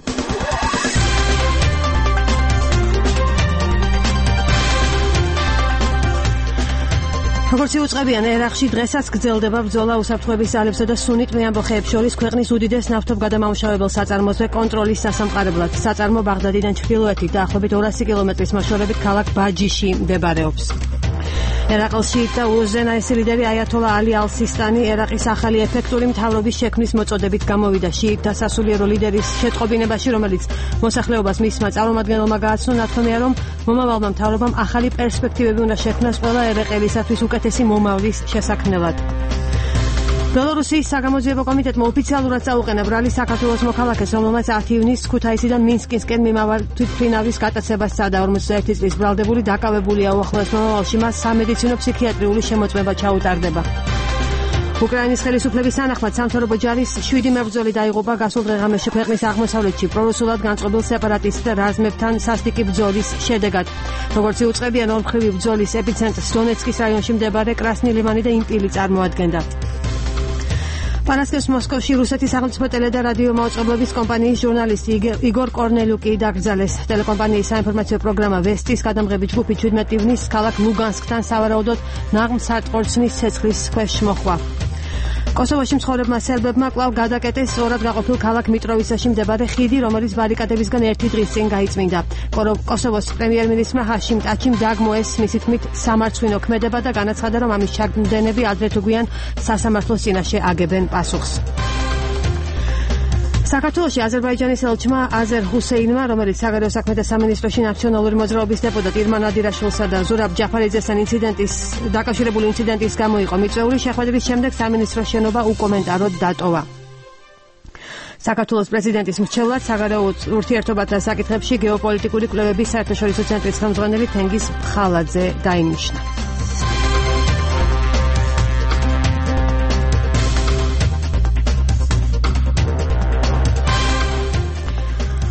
როგორც იუწყებიან, ერაყში დღესაც გრძელდება ბრძოლა უსაფრთხოების ძალებსა და სუნიტ მეამბოხეებს შორის ქვეყნის უდიდეს ნავთობგადამამუშავებელ საწარმოზე კონტროლის სასამყარებლად. საწარმო ბაღდადიდან ჩრდილოეთით დაახლოებით 200 კილომეტრის მოშორებით ქალაქ ბაჯიში მდებარეობს. ერაყელში და უზენაესი ლიდერი აიათოლა ალი ალ-სისტანი ერაყის ახალი ეფექტური მთავრობის შექმნის მოწოდებით გამოვიდა. შიიტთა სასულიერო ლიდერის შეტყობინებაში, რომელიც მოსახლეობას მისმა წარმომადგენელმა გააცნო, ნათქვამია, რომ მომავალმა მთავრობამ ახალი პერსპექტივები უნდა შექმნას ყველა ერაყელისათვის უკეთესი მომავლის შესაქმნელად. ბელორუსიის საგამოძიებო კომიტეტმა ოფიციალურად წაუყენა ბრალი საქართველოს მოქალაქეს, რომელმაც 10 ივნისს ქუთაისიდან მინსკისკენ მიმავალ თვითმფრინავის გატაცებას სცადა. 41 წლის ბრალდებული დაკავებულია, უახლოეს მომავალში მას სამედიცინო ფსიქიატრიული შემოწმება ჩაუტარდება. უკრაინის ხელისუფლების თანახმად სამთავრობო ჯარის 7 მებრძოლი დაიღუპა გასულ დღე-ღამეში ქვეყნის აღმოსავლეთში პრორუსულად განწყობილ სეპარატისტ რაზმებთან სასტიკი ბრძოლის შედეგად. როგორც იუწყებიან, ორმხრივი ბრძოლის ეპიცენტრს დონეცკის რაიონში მდებარე კრასნი ლიმანი და იმპილი წარმოადგენდა. პარასკევს მოსკოვში რუსეთის სახელმწიფო ტელე და რადიო მაუწყებლობის კომპანიის ჟურნალისტი იგორ კორნელიუკი დაკრძალეს. ტელეკომპანიის საინფორმაციო პროგრამა ვესტის გადამღებით ჯგუფი 17 ივნისს ქალაქ ლუგანსკთან სავარაუდოდ ნაღმსატყორცნის ცეცხლის ქვეშ მოხვა. კოსოვოში მცხოვრებმა სერბებმა კვლავ გადაკეტეს სწორად გაყოფილ ქალაქ მიტროვიცაში მდებარე ხიდი, რომელიც ბარიკადებისგან ერთი დღის წინ გაიწმინდა. კოსოვოს პრემიერ-მინისტრმა ჰაშიმ ტაჩიმ დაგმოეს მისი თქმით სამარცხვინო ქმედება და განაცხადა, რომ ამის ჩაგდნები ადრე თუ გვიან სასამართლოს წინაშე აგებენ პასუხს. საქართველოში აზერბაიჯანის ელჩმა აზერ ჰუსეინმა, რომელიც საგარეო საქმეთა სამინისტროში ნაციონალური მოძრაობის დეპუტატ ირმან ადირაშვილსა და ზურაბ ჯაფარიძესთან დაკავშირებული ინციდენტის გამო იყო მიწვეული, შეხვედრის შემდეგ სამინისტრო შენობა უკომენტაროდ დატოვა. საქართველოს პრეზიდენტის მრჩევლად საგარეო ურთიერთობათა საკითხებში გეოპოლიტიკური კვლევების საერთაშორისო ცენტრის ხელმძღვანელი თენგიზ ბხალაძე დაინიშნა.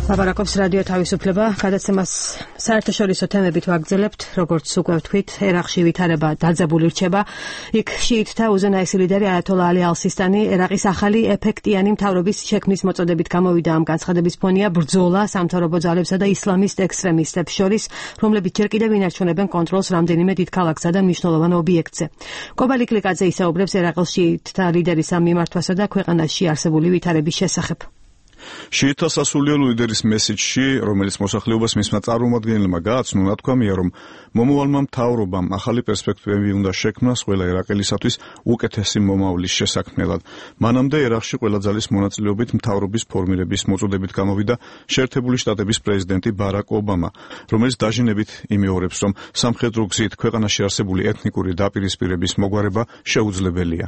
ლაპარაკობს რადიო თავისუფლება, გადაცემას საერთაშორისო თემებით ვაგრძელებთ, როგორც უკვე ვთქვით, ერაყში ვითარება დაძაბული რჩება. იქ შიიტთა უზენაესი ლიდერი აიათოლა ალი ალ-სისტანი ერაყის ახალი ეფექტიანი მთავრობის შექმნის მოწოდებით გამოვიდა. ამ განცხადების ფონია ბრძოლა სამთავრობო ძალებსა და ისლამისტ ექსტრემისტებს შორის, რომლებიც ჯერ კიდევ ინარჩუნებენ კონტროლს რამდენიმე დიდ ქალაქსა და მნიშვნელოვან ობიექტზე. კობალი კლიკაძე ისაუბრებს ერაყის შიიტთა ლიდერის ამ მიმართვასა და ქვეყანაში არსებული ვითარების შესახებ. შიიტთა სასულიერო ლიდერის მესიჯში, რომელიც მოსახლეობას მისმა წარმომადგენელმა გააცნო, თქვამია, რომ მომავალმა მთავრობამ ახალი პერსპექტივები უნდა შექმნას ყველა ერაყელისათვის უკეთესი მომავლის შესაქმნელად. მანამდე ერაყში ყველა ძალის მონაწილეობით მთავრობის ფორმირების მოწოდებით გამოვიდა შეერთებული შტატების პრეზიდენტი ბარაკ ობამა, რომელიც დაჟინებით იმეორებს, რომ სამხედრო გზით ქვეყანაში არსებული ეთნიკური დაპირისპირების მოგვარება შეუძლებელია.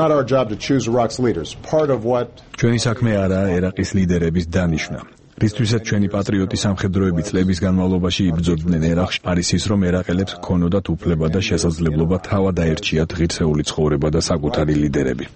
ჩვენი საქმე არაა ერაყის ლიდერების დანიშვნა. რისთვისაც ჩვენი პატრიოტი სამხედროები წლების განმავლობაში იბრძოდნენ ერაყში, არის ის, რომ ერაყელებს ჰქონოდათ უფლება და შესაძლებლობა თავად აერჩიათ ღირსეული ცხოვრება და საკუთარი ლიდერები.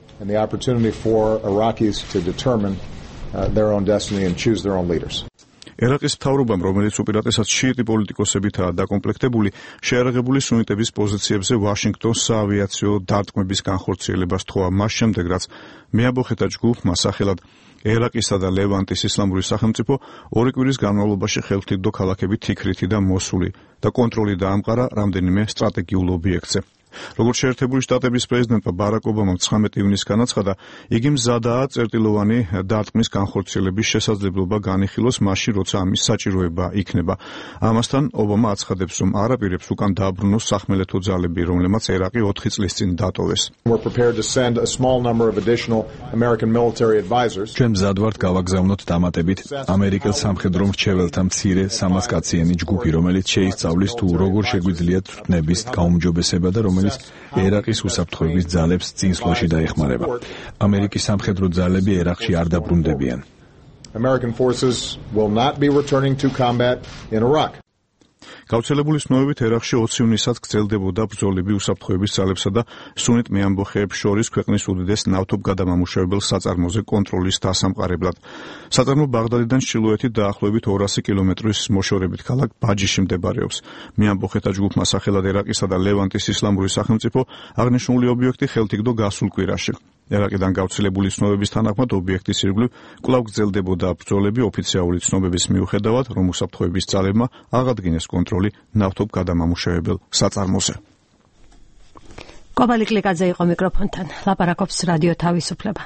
ერაყის მთავრობამ, რომელიც უპირატესად შიიტი პოლიტიკოსებითაა დაკომპლექტებული, შეარაღებული სუნიტების პოზიციებზე ვაშინგტონს საავიაციო დარტყმების განხორციელებას თქვა მას შემდეგ, რაც მეამბოხეთა ჯგუფმა სახელად ერაყისა და ლევანტის ისლამური სახელმწიფო 2 კვირის განმავლობაში ხელმთიფდო ქალაქები თიქრითი და მოსული და კონტროლი დაამყარა რამდენიმე სტრატეგიულ ობიექტზე. როგორც შეერთებული შტატების პრეზიდენტმა ბარაკ ობამამ 19 ივნისს განაცხადა, იგი მზადაა წერტილოვანი დარტყმის განხორციელების შესაძლებლობა განიხილოს მაშინ, როცა ამის საჭიროება იქნება. ამასთან ობამა აცხადებს, რომ არაპირებს უკან დააბრუნოს სახმელეთო ძალები, რომლებმაც ერაყი 4 წლის წინ დატოვეს. ჩვენ მზად ვართ გავაგზავნოთ დამატებით ამერიკელ სამხედრო მრჩეველთა მცირე 300 კაციანი ჯგუფი, რომელიც შეისწავლის თუ როგორ შეგვიძლია თვითნების გაუმჯობესება და რომელიც ერაყის უსაფრთხოების ძალებს წინსვლაში დაეხმარება. ამერიკის სამხედრო ძალები ერაყში არ დაბრუნდებიან. გავრცელებული ცნობებით ერაყში 20 ივნისად გრძელდებოდა ბრძოლები უსაფრთხოების ძალებსა და სუნიტ მეამბოხეებს შორის ქვეყნის უდიდეს ნავთობგადამამუშავებელ საწარმოზე კონტროლის დასამყარებლად. საწარმო ბაღდადიდან ჩრდილოეთით დაახლოებით 200 კილომეტრის მოშორებით ქალაქ ბაჯიში მდებარეობს. მეამბოხეთა ჯგუფმა სახელად ერაყისა და ლევანტის ისლამური სახელმწიფო აღნიშნული ობიექტი ხელთიგდო გასულ კვირაში. ერაყიდან გავრცელებული ცნობების თანახმად ობიექტის ირგვლივ კვლავ გრძელდებოდა ბრძოლები ოფიციალური ცნობების მიუხედავად, რომ უსაფრთხოების ძალებმა აღადგინეს კონტროლი ნავთობგადამამუშავებელ საწარმოზე. კობალი კლიკაძე იყო მიკროფონთან. ლაპარაკობს რადიო თავისუფლება.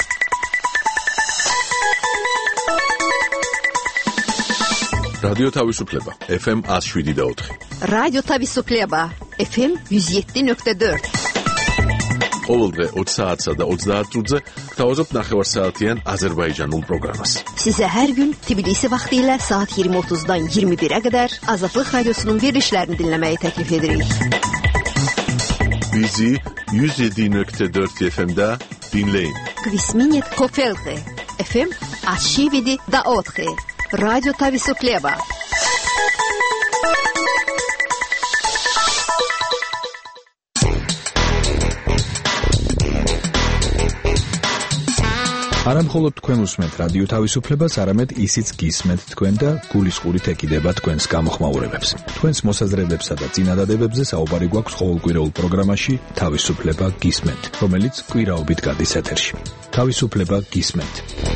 რადიო თავისუფლება FM 107.4. რადიო თავისუფლება FM 107.4. ყოველდღე 20 საათსა და 30 წუთზე გთავაზობთ ნახევარსაათიან აზერბაიჯანულ პროგრამას. Sizə hər gün Tbilisi vaxtı ilə saat 20:30-dan 21-ə qədər Azadlıq Radiosunun verilişlərini dinləməyi təklif edirik. Bizi 107.4 FM-də dinləyin. Qvisminət Kofelqi FM 107.4. Radyo Tavisukleba. არა მხოლოდ თქვენ უსმენთ რადიო თავისუფლებას, არამედ ისიც გისმენთ თქვენ და გულისყურით ეკიდება თქვენს გამოხმაურებებს. თქვენს მოსაზრებებსა და წინადადებებზე საუბარი გვაქვს ყოველკვირეულ პროგრამაში თავისუფლება გისმენთ, რომელიც კვირაობით გადის ეთერში. თავისუფლება გისმენთ.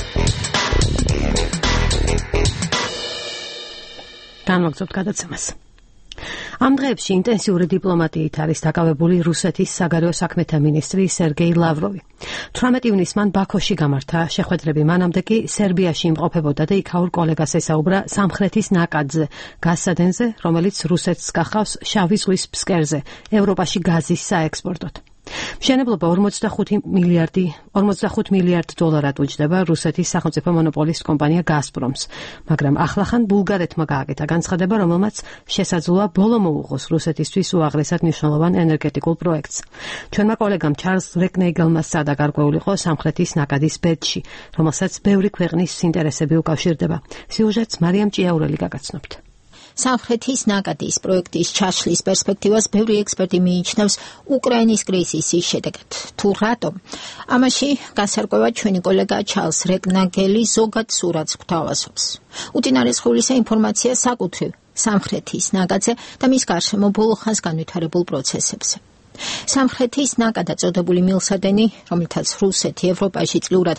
განვაგრძობთ გადაცემას. ამ დღეებში ინტენსიური დიპლომატიით არის დაკავებული რუსეთის საგარეო საქმეთა მინისტრი სერგეი ლავროვი. 18 ივნისს მან ბაქოში გამართა შეხვედრები, მანამდე კი სერბიაში იმყოფებოდა და იქაურ კოლეგას ესაუბრა სამხრეთის ნაკადზე, გაზსადენზე, რომელიც რუსეთს გახავს შავი ზღვის ფსკერზე, ევროპაში გაზის საექსპორტოდ. მშენებლობა 45 მილიარდ დოლარად უჯდება რუსეთის სახელმწიფო მონოპოლისტ კომპანია გაზპრომს, მაგრამ ახლახან ბულგარეთმა გააკეთა განცხადება, რომელმაც შესაძლოა ბოლო მოუღოს რუსეთისთვის უაღრესად მნიშვნელოვან ენერგეტიკულ პროექტს. ჩვენმა კოლეგამ ჩარლზ რეკნეიგელმა სადა გარკვეულიყო სამხრეთის ნაკადის ბედში, რომელსაც ბევრი ქვეყნის ინტერესები უკავშირდება. სიუჟეტს მარიამ ჭიაურელი გაგაცნობთ. სამხრეთის ნაკადის პროექტის ჩაშლის პერსპექტივას ბევრი ექსპერტი მიიჩნევს უკრაინის კრიზისის შედეგად. თუ რატომ? ამაში გასარკვევად ჩვენი კოლეგა ჩარლზ რეკნაგელი ზოგად სურათს გვთავაზობს. უწინარესხულისა ინფორმაცია საკუთრივ სამხრეთის ნაკადზე და მის გარშემო ბოლო ხანს განვითარებულ პროცესებზე. სამხრეთის ნაკადა წოდებული მილსადენი, რომელთაც რუსეთი ევროპაში წლიურად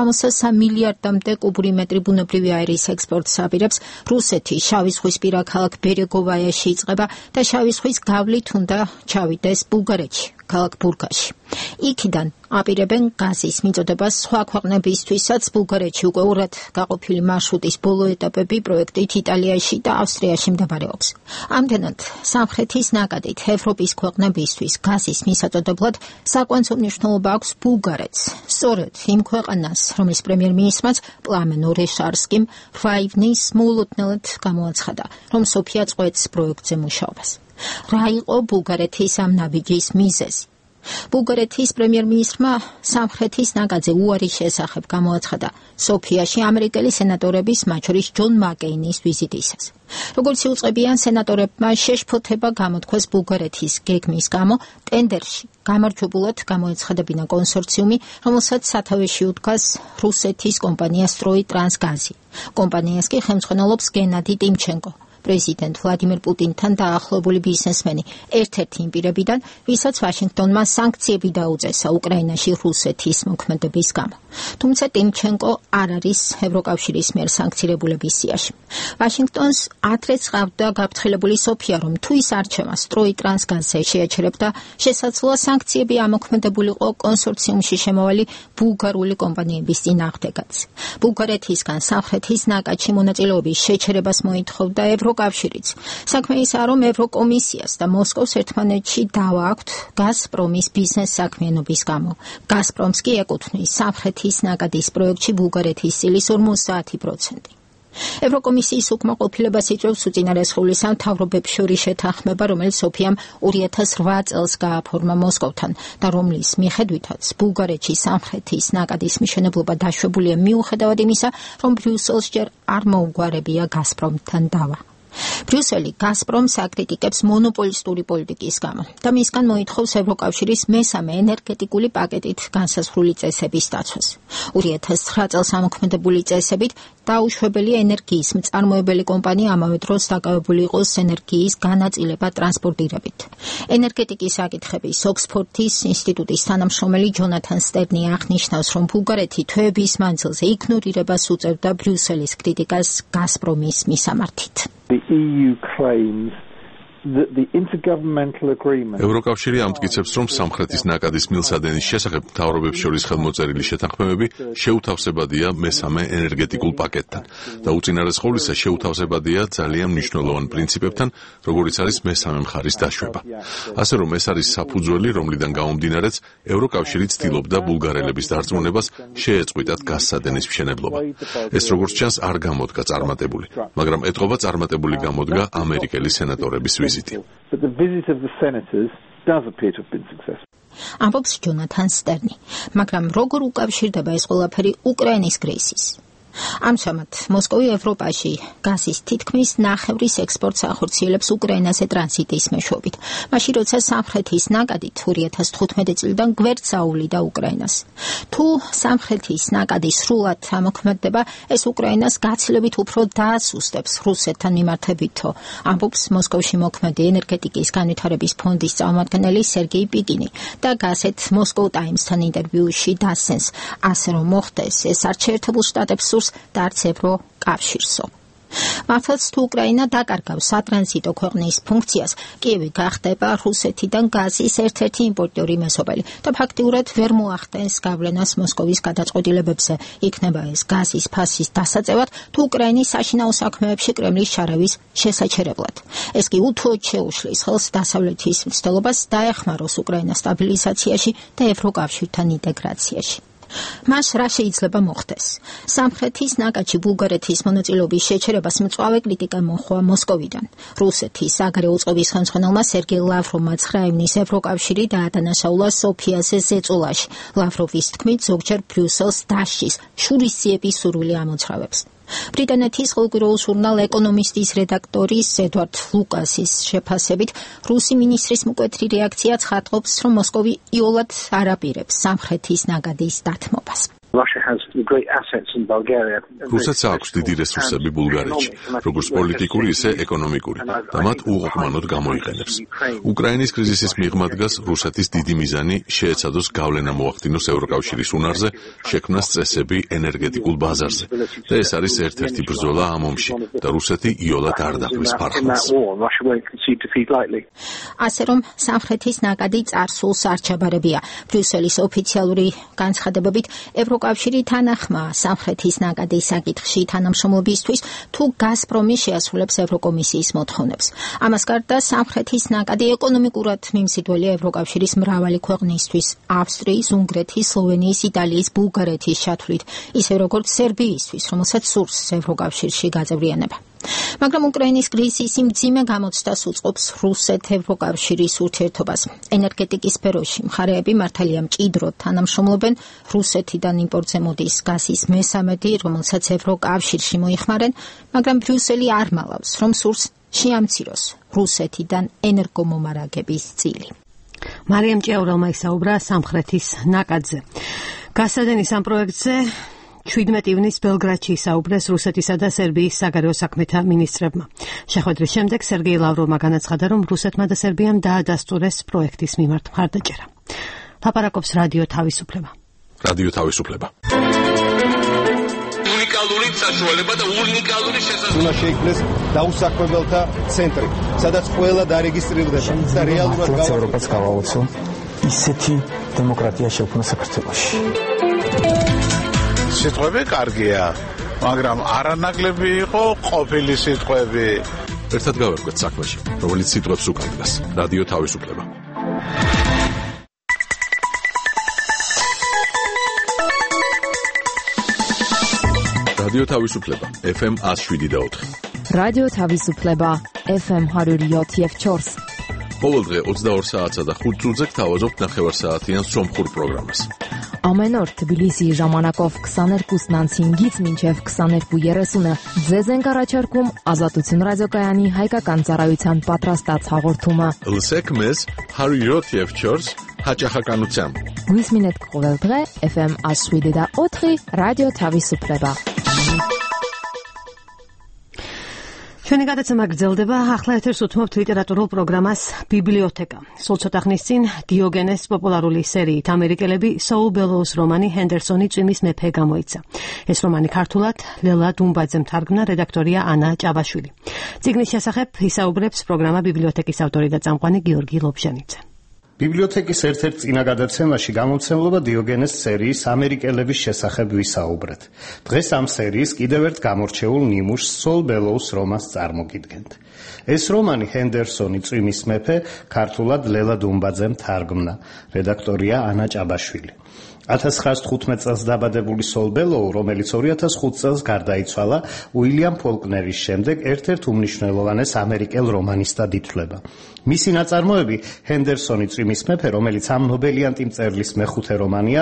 63 მილიარდამდე კუბური მეტრი ბუნებრივი აირის ექსპორტს აპირებს, რუსეთი შავი ზღვისპირა ქალაქ ბერეგოვაიაში იწყება და შავი ზღვის გავლით უნდა ჩავიდეს ბულგარეთში, ქალაქ ბურგაში. იქიდან აპირებენ გაზის მიწოდებას სხვა ქვეყნებისთვისაც ბულგარეთში უკვე ურად გაყოფილი მარშრუტის ბოლო ეტაპები პროექტით იტალიაში და ავსტრიაში მდებარეობს. ამდენად, სამხრეთის ნაკადით ევროპის ქვეყნებისთვის გაზის მისაწოდებლად საკვანძო მნიშვნელობა აქვს ბულგარეთს. სწორედ იმ ქვეყანას, რომლის პრემიერ-მინისტრმაც პლამენ ორეშარსკიმ 8 ივნის მოულოდნელად გამოაცხადა, რომ სოფია წყვეტს პროექტზე მუშაობას. რა იყო ბულგარეთის ამ ნაბიჯის მიზეზი? ბულგარეთის პრემიერ-მინისტრმა სამხრეთის ნაკადზე უარის შესახებ გამოაცხადა სოფიაში ამერიკელი სენატორების, მათ შორის ჯონ მაკეინის ვიზიტისას. როგორც იუწყებიან სენატორებმა შეშფოთება გამოთქვეს ბულგარეთის გეგმის გამო ტენდერში გამარჯვებულად გამოეცხადებინა კონსორციუმი, რომელსაც სათავეში უდგას რუსეთის კომპანია სტროიტრანსგაზი. კომპანიას კი ხელმძღვანელობს გენადი ტიმჩენკო. პრეზიდენტ ვლადიმერ პუტინთან დაახლოებული ბიზნესმენი, ერთ-ერთი იმ პირებიდან, ვისაც ვაშინგტონმა სანქციები დაუწესა უკრაინაში რუსეთის მოქმედების გამო. თუმცა ტიმჩენკო არ არის ევროკავშირის მიერ სანქცირებულების სიაში. ვაშინგტონს ადრეც ჰყავდა გაფრთხილებული სოფია, რომ თუ ის არჩევა სტროიტრანსგაზზე შეაჩერებდა, შესაძლოა სანქციები ამოქმედებულიყო კონსორციუმში შემოვალი ბულგარული კომპანიების წინააღმდეგაც. ბულგარეთისგან სამხრეთის ნაკადში მონაწილეობის შეჩერებას მოითხოვდა ევროკავშირიც. საქმე ისაა, რომ ევროკომისიას და მოსკოვს ერთმანეთში დავა აქვთ გაზპრომის ბიზნეს საქმიანობის გამო. გაზპრომს კი ეკუთვნის სამხრეთის ნაკადის პროექტში ბულგარეთის სილის 50%. ევროკომისიის უკმაყოფილებას იწვევს უწინარესხული სამთავრობებს შორის შეთანხმება, რომელიც სოფიამ 2008 წელს გააფორმა მოსკოვთან და რომლის მიხედვითაც ბულგარეთში სამხრეთის ნაკადის მშენებლობა დაშვებულია მიუხედავად იმისა, რომ ბრიუსელს ჯერ არ მოუგვარებია გაზპრომთან დავა. ბრიუსელი გაზპრომს აკრიტიკებს მონოპოლისტური პოლიტიკის გამო და მისგან მოითხოვს ევროკავშირის მესამე ენერგეტიკული პაკეტით განსაზღვრული წესების დაცვას. 2009 წელს ამოქმედებული წესებით დაუშვებელია ენერგიის მწარმოებელი კომპანია ამავე დროს დაკავებული იყოს ენერგიის განაწილება ტრანსპორტირებით. ენერგეტიკის საკითხების ოქსფორდის ინსტიტუტის თანამშრომელი ჯონათან სტერნი აღნიშნავს, რომ ბულგარეთი თვეების მანძილზე იგნორირებას უწევდა ბრიუსელის კრიტიკას გაზპრომის მისამართით. The EU claims that the intergovernmental agreement ევროკავშირი ამტკიცებს, რომ სამხრეთის ნაკადის მილსადენის შესახებ მთავრობებს შორის ხელმოწერილი შეთანხმებები შეუთავსებადია მესამე ენერგეტიკულ პაკეტთან და უწინარესხულისა შეუთავსებადია ძალიან მნიშვნელოვან პრინციპებთან, როგორიც არის მესამე მხარის დაშვება. ასე რომ ეს არის საფუძველი, რომლიდან გამომდინარეც ევროკავშირი ცდილობდა ბულგარელების დარწმუნებას შეეწყვიტათ გაზსადენის მშენებლობა. ეს როგორც ჩანს არ გამოდგა წარმატებული, მაგრამ ეთყობა წარმატებული გამოდგა ამერიკელი სენატორების But the visit of the senators does appear to have been successful. ამბობს ჯონათან სტერნი, მაგრამ როგორ უკავშირდება ეს ყველაფერი უკრაინის კრიზისს? ამჟამად მოსკოვი ევროპაში გაზის თითქმის ნახევრის ექსპორტს ახორციელებს უკრაინაზე ტრანზიტის მეშვეობით, მაშინ როცა სამხრეთის ნაკადი 2015 წლიდან გვერდს აუვლიდა უკრაინას. თუ სამხრეთის ნაკადი სრულად ამოქმედდება, ეს უკრაინას გაცილებით უფრო დაასუსტებს რუსეთთან მიმართებითო, ამბობს მოსკოვში მოქმედი ენერგეტიკის განვითარების ფონდის წარმომადგენელი სერგეი პიკინი და გაზეთ Moscow Times-თან ინტერვიუში დასცენს, ასე რომ მოხდეს ეს არ შეერთებულ შტატებს და არც ევროკავშირსო. მართლაც თუ უკრაინა დაკარგავს სატრანზიტო ქვეყნის ფუნქციას, კიევი გახდება რუსეთიდან გაზის ერთ-ერთი იმპორტიორი მეზობელი და ფაქტიურად ვერ მოახდენს გავლენას მოსკოვის გადაწყვეტილებებზე. იქნება ეს გაზის ფასის დასაწევად თუ უკრაინის საშინაო საქმეებში კრემლის შარავის შესაჩერებლად. ეს კი უთუოდ შეუშლის ხელს დასავლეთის მცდელობას დაეხმაროს უკრაინას სტაბილიზაციაში და ევროკავშირთან ინტეგრაციაში. მას რა შეიძლება მოხდეს? სამხრეთის ნაკადში ბულგარეთის მონაწილეობის შეჩერებას მწვავე კრიტიკა მოჰყვა მოსკოვიდან. რუსეთის საგარეო წყობის ხელმძღვანელმა სერგეი ლავროვმა 9 ივნის ევროკავშირი დაადანაშაულა სოფიაზე ზეწოლაში. ლავროვის თქმით, ზოგჯერ ბრიუსელს დასჯის შურისძიების სურვილი ამოძრავებს. ბრიტანეთის ყოველკვირეულ ჟურნალ ეკონომისტის რედაქტორის ედვარდ ლუკასის შეფასებით, რუსი მინისტრის მკვეთრი რეაქცია ცხადყოფს, რომ მოსკოვი იოლად არ აპირებს სამხრეთის ნაგადის დათმობას. რუსეთს აქვს დიდი რესურსები ბულგარეთში, როგორც პოლიტიკური, ისე ეკონომიკური, და მათ უყმანოდ გამოიყენებს. უკრაინის კრიზისის მიღმა დგას რუსეთის დიდი მიზანი შეეცადოს გავლენა მოახდინოს ევროკავშირის უნარზე, შექმნას წესები ენერგეტიკულ ბაზარზე. და ეს არის ერთ-ერთი ბრძოლა ამ ომში, და რუსეთი იოლად არ დახვრის ფარხლს. ასე რომ სამხრეთის ნაკადი წარსულს არ ჩაბარებია. ბრიუსელის ოფიციალური განცხადებებით ევროკავშირი თანახმა სამხრეთის ნაკადის საკითხში თანამშრომლობისთვის, თუ გაზპრომი შეასრულებს ევროკომისიის მოთხოვნებს. ამას გარდა სამხრეთის ნაკადი ეკონომიკურად მიმზიდველია ევროკავშირის მრავალი ქვეყნისთვის, ავსტრიის, უნგრეთის, სლოვენიის, იტალიის, ბულგარეთის ჩათვლით, ისე როგორც სერბიისთვის, რომელსაც სურს ევროკავშირში გაწევრიანება. მაგრამ უკრაინის კრიზისი მძიმე გამოცდას უწყობს რუსეთ-ევროკავშირის ურთიერთობას. ენერგეტიკის სფეროში მხარეები მართალია მჭიდროდ თანამშრომლობენ, რუსეთიდან იმპორტზე მოდის გაზის მესამედი, რომელსაც ევროკავშირში მოიხმარენ, მაგრამ ბრიუსელი არ მალავს, რომ სურს შეამციროს რუსეთიდან ენერგომომარაგების წილი. მარიამ ჭიაურელმა ისაუბრა სამხრეთის ნაკადზე. გასადენის ამ პროექტზე 17 ივნისს ბელგრადში ისაუბრეს რუსეთისა და სერბიის საგარეო საქმეთა მინისტრებმა. შეხვედრის შემდეგ სერგეი ლავროვმა განაცხადა, რომ რუსეთმა და სერბიამ დაადასტურეს პროექტის მიმართ მხარდაჭერა. ლაპარაკობს რადიო თავისუფლება. რადიო თავისუფლება. უნიკალური საშუალება და უნიკალური შესაძლებლობა. უნდა შეიქმნეს დაუსაქმებელთა ცენტრი, სადაც ყველა დარეგისტრირდება და რეალურად ევროპას გავაოცო ისეთი დემოკრატია შექმნა საქართველოში. სიტყვები კარგია, მაგრამ არანაკლები იყო ყოფილი სიტყვები. ერთად გავერკვეთ საქმეში, რომელიც სიტყვებს უკანდგას. რადიო თავისუფლება. რადიო თავისუფლება, FM 107.4. რადიო თავისუფლება, FM 107.4. ყოველ დღე 22 საათსა და 5 წუთზე გთავაზობთ ნახევარსაათიან სომხურ პროგრამას. Ամեն օր Թբիլիսի ժամանակով 22 նանցինգից մինչև 22:30 ձեզ ենք առաջարկում Ազատություն ռադիոկայանի հայկական ծառայության պատրաստած հաղորդումը։ Լսեք մեզ 107.4 հաճախականությամբ։ Գույս մինետ կողել դրե FM 107.4 ռադիո თავისუფლება։ ჩვენი გადაცემა გრძელდება. ახლა ეთერს უთმობთ ლიტერატურულ პროგრამას ბიბლიოთეკა. სულ ცოტა ხნის წინ დიოგენეს პოპულარული სერიით ამერიკელები Saul Bellows რომანი ჰენდერსონი წვიმის მეფე გამოიცა. ეს რომანი ქართულად ლელა დუმბაძემ თარგმნა, რედაქტორია ანა ჭაბაშვილი. წიგნის შესახებ ისაუბრებს პროგრამა ბიბლიოთეკის ავტორი და წამყვანი გიორგი ლობჟანიძე. ბიბლიოთეკის ერთ-ერთ წინა გადაცემაში გამომცემლობა დიოგენეს სერიის ამერიკელების შესახებ ვისაუბრეთ. დღეს ამ სერიის კიდევ ერთ გამორჩეულ ნიმუშს Saul Bellows რომანს წარმოგიდგენთ. ეს რომანი ჰენდერსონი წვიმის მეფე ქართულად ლელა დუმბაძემ თარგმნა, რედაქტორია ანა ჭაბაშვილი. 1915 წელს დაბადებული Saul Bellows, რომელიც 2005 წელს გარდაიცვალა, უილიამ ფოლკნერის შემდეგ ერთ-ერთ უმნიშვნელოვანეს ამერიკელ რომანისტად ითვლება. მისი ნაწარმოები ჰენდერსონი წვიმის მეფე, რომელიც ამ ნობელიანტი მწერლის მეხუთე რომანია,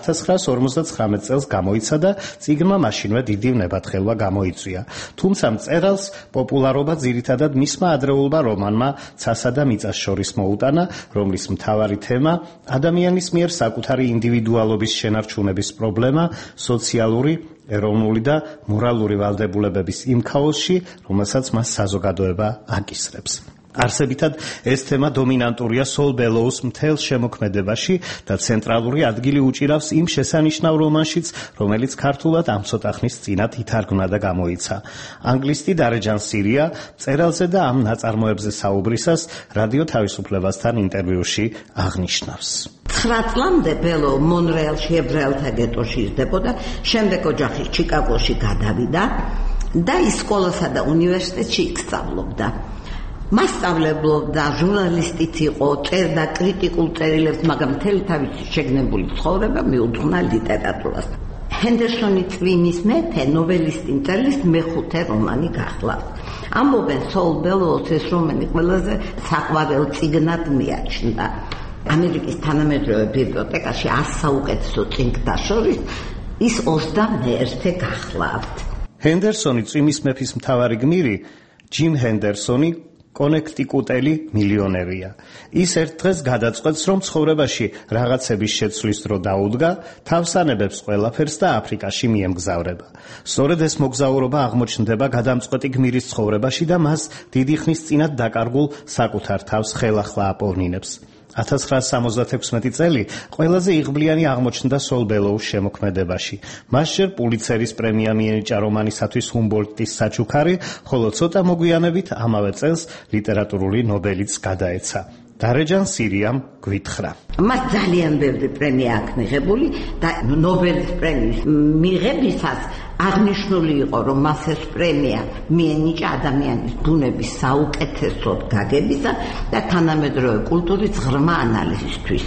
1959 წელს გამოიცა და წიგნმა მაშინვე დიდი ნებათხელვა გამოიწვია. თუმცა მწერალს პოპულარობა ძირითადად მისმა ადრეულმა რომანმა ცასა და მიწას შორის მოუტანა, რომლის მთავარი თემა ადამიანის მიერ საკუთარი ინდივიდუალობის შენარჩუნების პრობლემა, სოციალური, ეროვნული და მორალური ვალდებულებების იმ ქაოსში, რომელსაც მას საზოგადოება აკისრებს. არსებითად ეს თემა დომინანტურია Saul Bellows მთელ შემოქმედებაში და ცენტრალური ადგილი უჭირავს იმ შესანიშნავ რომანშიც, რომელიც ქართულად ამ ცოტა ხნის წინათ ითარგმნა და გამოიცა. ანგლისტი დარეჯან სირია მწერალზე და ამ ნაწარმოებზე საუბრისას რადიო თავისუფლებასთან ინტერვიუში აღნიშნავს. 9 წლამდე ბელო მონრეალში ებრაელთა გეტოში იზრდებოდა, შემდეგ ოჯახი ჩიკაგოში გადავიდა და ის სკოლასა და უნივერსიტეტში სწავლობდა. მასწავლებლობდა, ჟურნალისტიც იყო, წერდა კრიტიკულ წერილებს, მაგრამ მთელი თავისი შეგნებული ცხოვრება მიუძღვნა ლიტერატურას. ჰენდერსონი წვიმის მეფე ნოველისტი მწერლის მეხუთე რომანი გახლავთ. ამბობენ Saul Bellows ეს რომანი ყველაზე საყვარელ წიგნად მიაჩნდა. ამერიკის თანამედროვე ბიბლიოთეკაში 100 საუკეთესო წიგნთა შორის ის 21 გახლავთ. ჰენდერსონი წვიმის მეფის მთავარი გმირი ჯიმ ჰენდერსონი კონექტიკუტელი მილიონერია. ის ერთ დღეს გადაწყვეტს, რომ ცხოვრებაში რაღაცების შეცვლის დრო დაუდგა, თავს ანებებს ყველაფერს და აფრიკაში მიემგზავრება. სწორედ ეს მოგზაურობა აღმოჩნდება გადამწყვეტი გმირის ცხოვრებაში და მას დიდი ხნის წინათ დაკარგულ საკუთარ თავს ხელახლა აპოვნინებს. 1976 წელი ყველაზე იღბლიანი აღმოჩნდა სოლ ბელოუს შემოქმედებაში. მას ჯერ პულიცერის პრემია მიენიჭა რომანისათვის ჰუმბოლდტის საჩუქარი, ხოლო ცოტა მოგვიანებით ამავე წელს ლიტერატურული ნობელიც გადაეცა. დარეჯან სირიამ გვითხრა. მას ძალიან ბევრი პრემია აქვს მიღებული და ნობელის პრემიის მიღებისას აღნიშნული იყო, რომ მას ეს პრემია მიენიჭა ადამიანის ბუნების საუკეთესოდ გაგებისა და თანამედროვე კულტურის ღრმა ანალიზისთვის.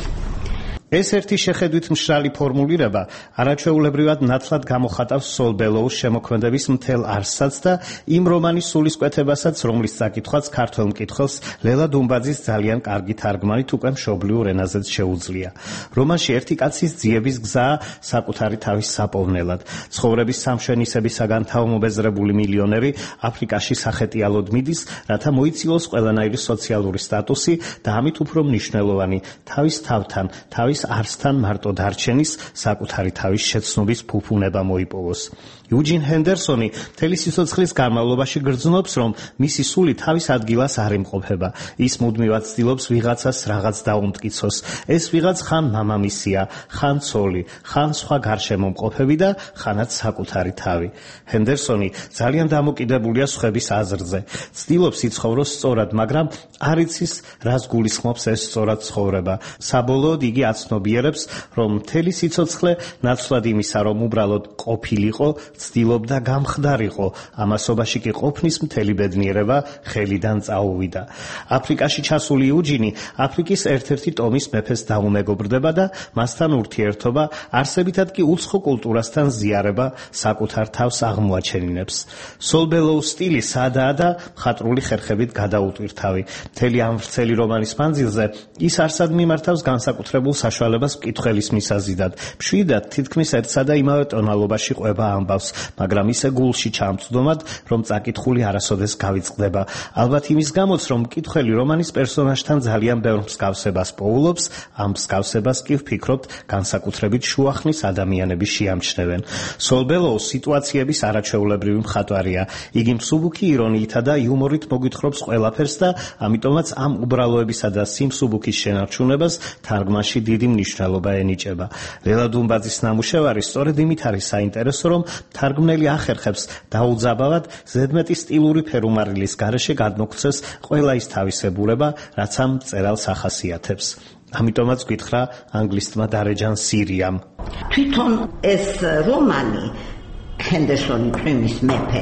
ეს ერთი შეხედვით მშრალი ფორმულირება არაჩვეულებრივად ნათლად გამოხატავს სოლ ბელოუს შემოქმედების მთელ არსსაც და იმ რომანის სულისკვეთებასაც, რომლის საკითხვაც ქართველ მკითხველს ლელა დუმბაძის ძალიან კარგი თარგმანით უკვე მშობლიურ ენაზეც შეუძლია. რომანში ერთი კაცის ძიების გზაა საკუთარი თავის საპოვნელად. ცხოვრების სამშვენისებისაგან თავმობეზრებული მილიონერი აფრიკაში სახეტიალოდ მიდის, რათა მოიცილოს ყველანაირი სოციალური სტატუსი და ამით უფრო მნიშვნელოვანი თავის თავთან, თავის არსთან მარტო დარჩენის, საკუთარი თავის შეცნობის ფუფუნება მოიპოვოს. იუჯინ ჰენდერსონი მთელი სიცოცხლის განმავლობაში გრძნობს, რომ მისი სული თავის ადგილას არ იმყოფება. ის მუდმივად ცდილობს ვიღაცას რაღაც დაუმტკიცოს. ეს ვიღაც ხან მამამისია, ხან ცოლი, ხან სხვა გარშემომყოფები და ხანაც საკუთარი თავი. ჰენდერსონი ძალიან დამოკიდებულია სხვების აზრზე. ცდილობს იცხოვროს სწორად, მაგრამ არ იცის, რას გულისხმობს ეს სწორად ცხოვრება. საბოლოოდ იგი აცნობიერებს, რომ მთელი სიცოცხლე ნაცვლად იმისა, რომ უბრალოდ ყოფილიყო, ცდილობდა გამხდარიყო, ამასობაში კი ყოფნის მთელი ბედნიერება ხელიდან წაუვიდა. აფრიკაში ჩასული იუჯინი აფრიკის ერთ-ერთი ტომის მეფეს დაუმეგობრდება და მასთან ურთიერთობა, არსებითად კი უცხო კულტურასთან ზიარება საკუთარ თავს აღმოაჩენინებს. სოლ ბელოუს სტილი სადაა და მხატვრული ხერხებით გადაუტვირთავი. მთელი ამ ვრცელი რომანის მანძილზე ის არსად მიმართავს განსაკუთრებულ საშუალებას მკითხველის მისაზიდად. მშვიდად თითქმის ერთსა და იმავე ტონალობაში ყვება ამბავს, მაგრამ ისე გულში ჩამწვდომად, რომ წაკითხული არასოდეს გავიწყდება. ალბათ იმის გამოც, რომ მკითხველი რომანის პერსონაჟთან ძალიან ბევრ მსგავსებას პოულობს, ამ მსგავსებას კი ვფიქრობთ, განსაკუთრებით შუახნის ადამიანები შეამჩნევენ. სოლ ბელოუს სიტუაციების არაჩვეულებრივი მხატვარია. იგი მსუბუქი ირონიითა და იუმორით მოგვითხრობს ყველაფერს და ამიტომაც ამ უბრალოებისა და სიმსუბუქის შენარჩუნებას თარგმანში დიდი მნიშვნელობა ენიჭება. ლელა დუმბაძის ნამუშევარი სწორედ იმით არის საინტერესო, რომ თარგმნელი ახერხებს დაუძაბავად ზედმეტი სტილური ფერუმარილის გარეშე გადმოგვცეს ყველა ის თავისებურება, რაც ამ მწერალს ახასიათებს. ამიტომაც გითხრა ანგლისტმა დარეჯან სირიამ. თვითონ ეს რომანი ჰენდერსონი პრემიის მეფე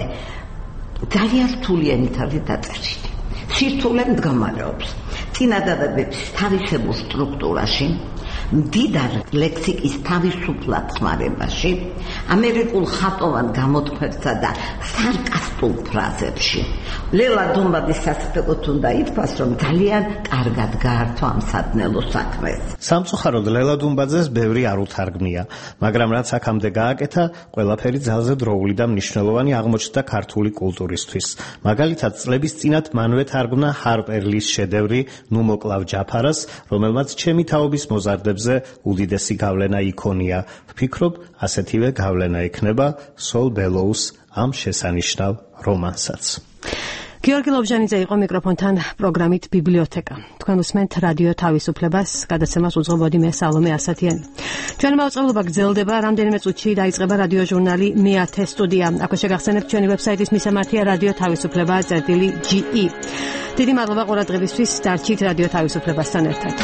ძალიან რთულიანით არის დაწერილი. სირთულე მდგომარეობს წინადადებების თავისებურ სტრუქტურაში, მდიდარ ლექსიკის თავისუფლად ხმარებაში, ამერიკულ ხატოვან გამოთქმებსა და სარკასტულ ფრაზებში. ლელა დუმბაძის სასწრაფოდ უნდა ითქვას, რომ ძალიან კარგად გაართვა ამ სადნელო საქმეს. სამწუხაროდ ლელა დუმბაძეს ბევრი არ უთარგმნია, მაგრამ რაც აქამდე გააკეთა, ყველაფერი ძალზე დროული და მნიშვნელოვანი აღმოჩნდა ქართული კულტურისთვის. მაგალითად, წლების წინათ მანვე თარგმნა ჰარპერ ლის შედევრი ნუ მოკლავ ჯაფარას, რომელმაც ჩემი თაობის მოზარდებზე უდიდესი გავლენა იქონია. ვფიქრობ, ასეთივე გავლენა ექნება სოლ ბელოუს ამ შესანიშნავ რომანსაც. გიორგი ლობჟანიძე იყო მიკროფონთან პროგრამით ბიბლიოთეკა. თქვენ უსმენთ რადიო თავისუფლებას, გადაცემას უძღვებოდი მე სალომე ასათიანი. ჩვენი მაუწყებლობა გრძელდება, რამდენიმე წუთში დაიწყება რადიო ჟურნალი მე-10 სტუდია. აქვე შეგახსენებთ ჩვენი ვებსაიტის მისამართია რადიო თავისუფლება.ge. დიდი მადლობა ყურადღებისთვის, დარჩით რადიო თავისუფლებასთან ერთად.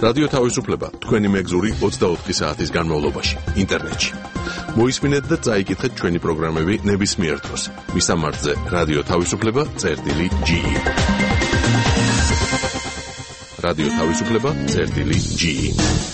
რადიო თავისუფლება თქვენი მეგზური 24 საათის განმავლობაში ინტერნეტში. მოისმინეთ და წაიკითხეთ ჩვენი პროგრამები ნებისმიერ დროს. მისამართზე რადიო თავისუფლება.ge რადიო თავისუფლება.ge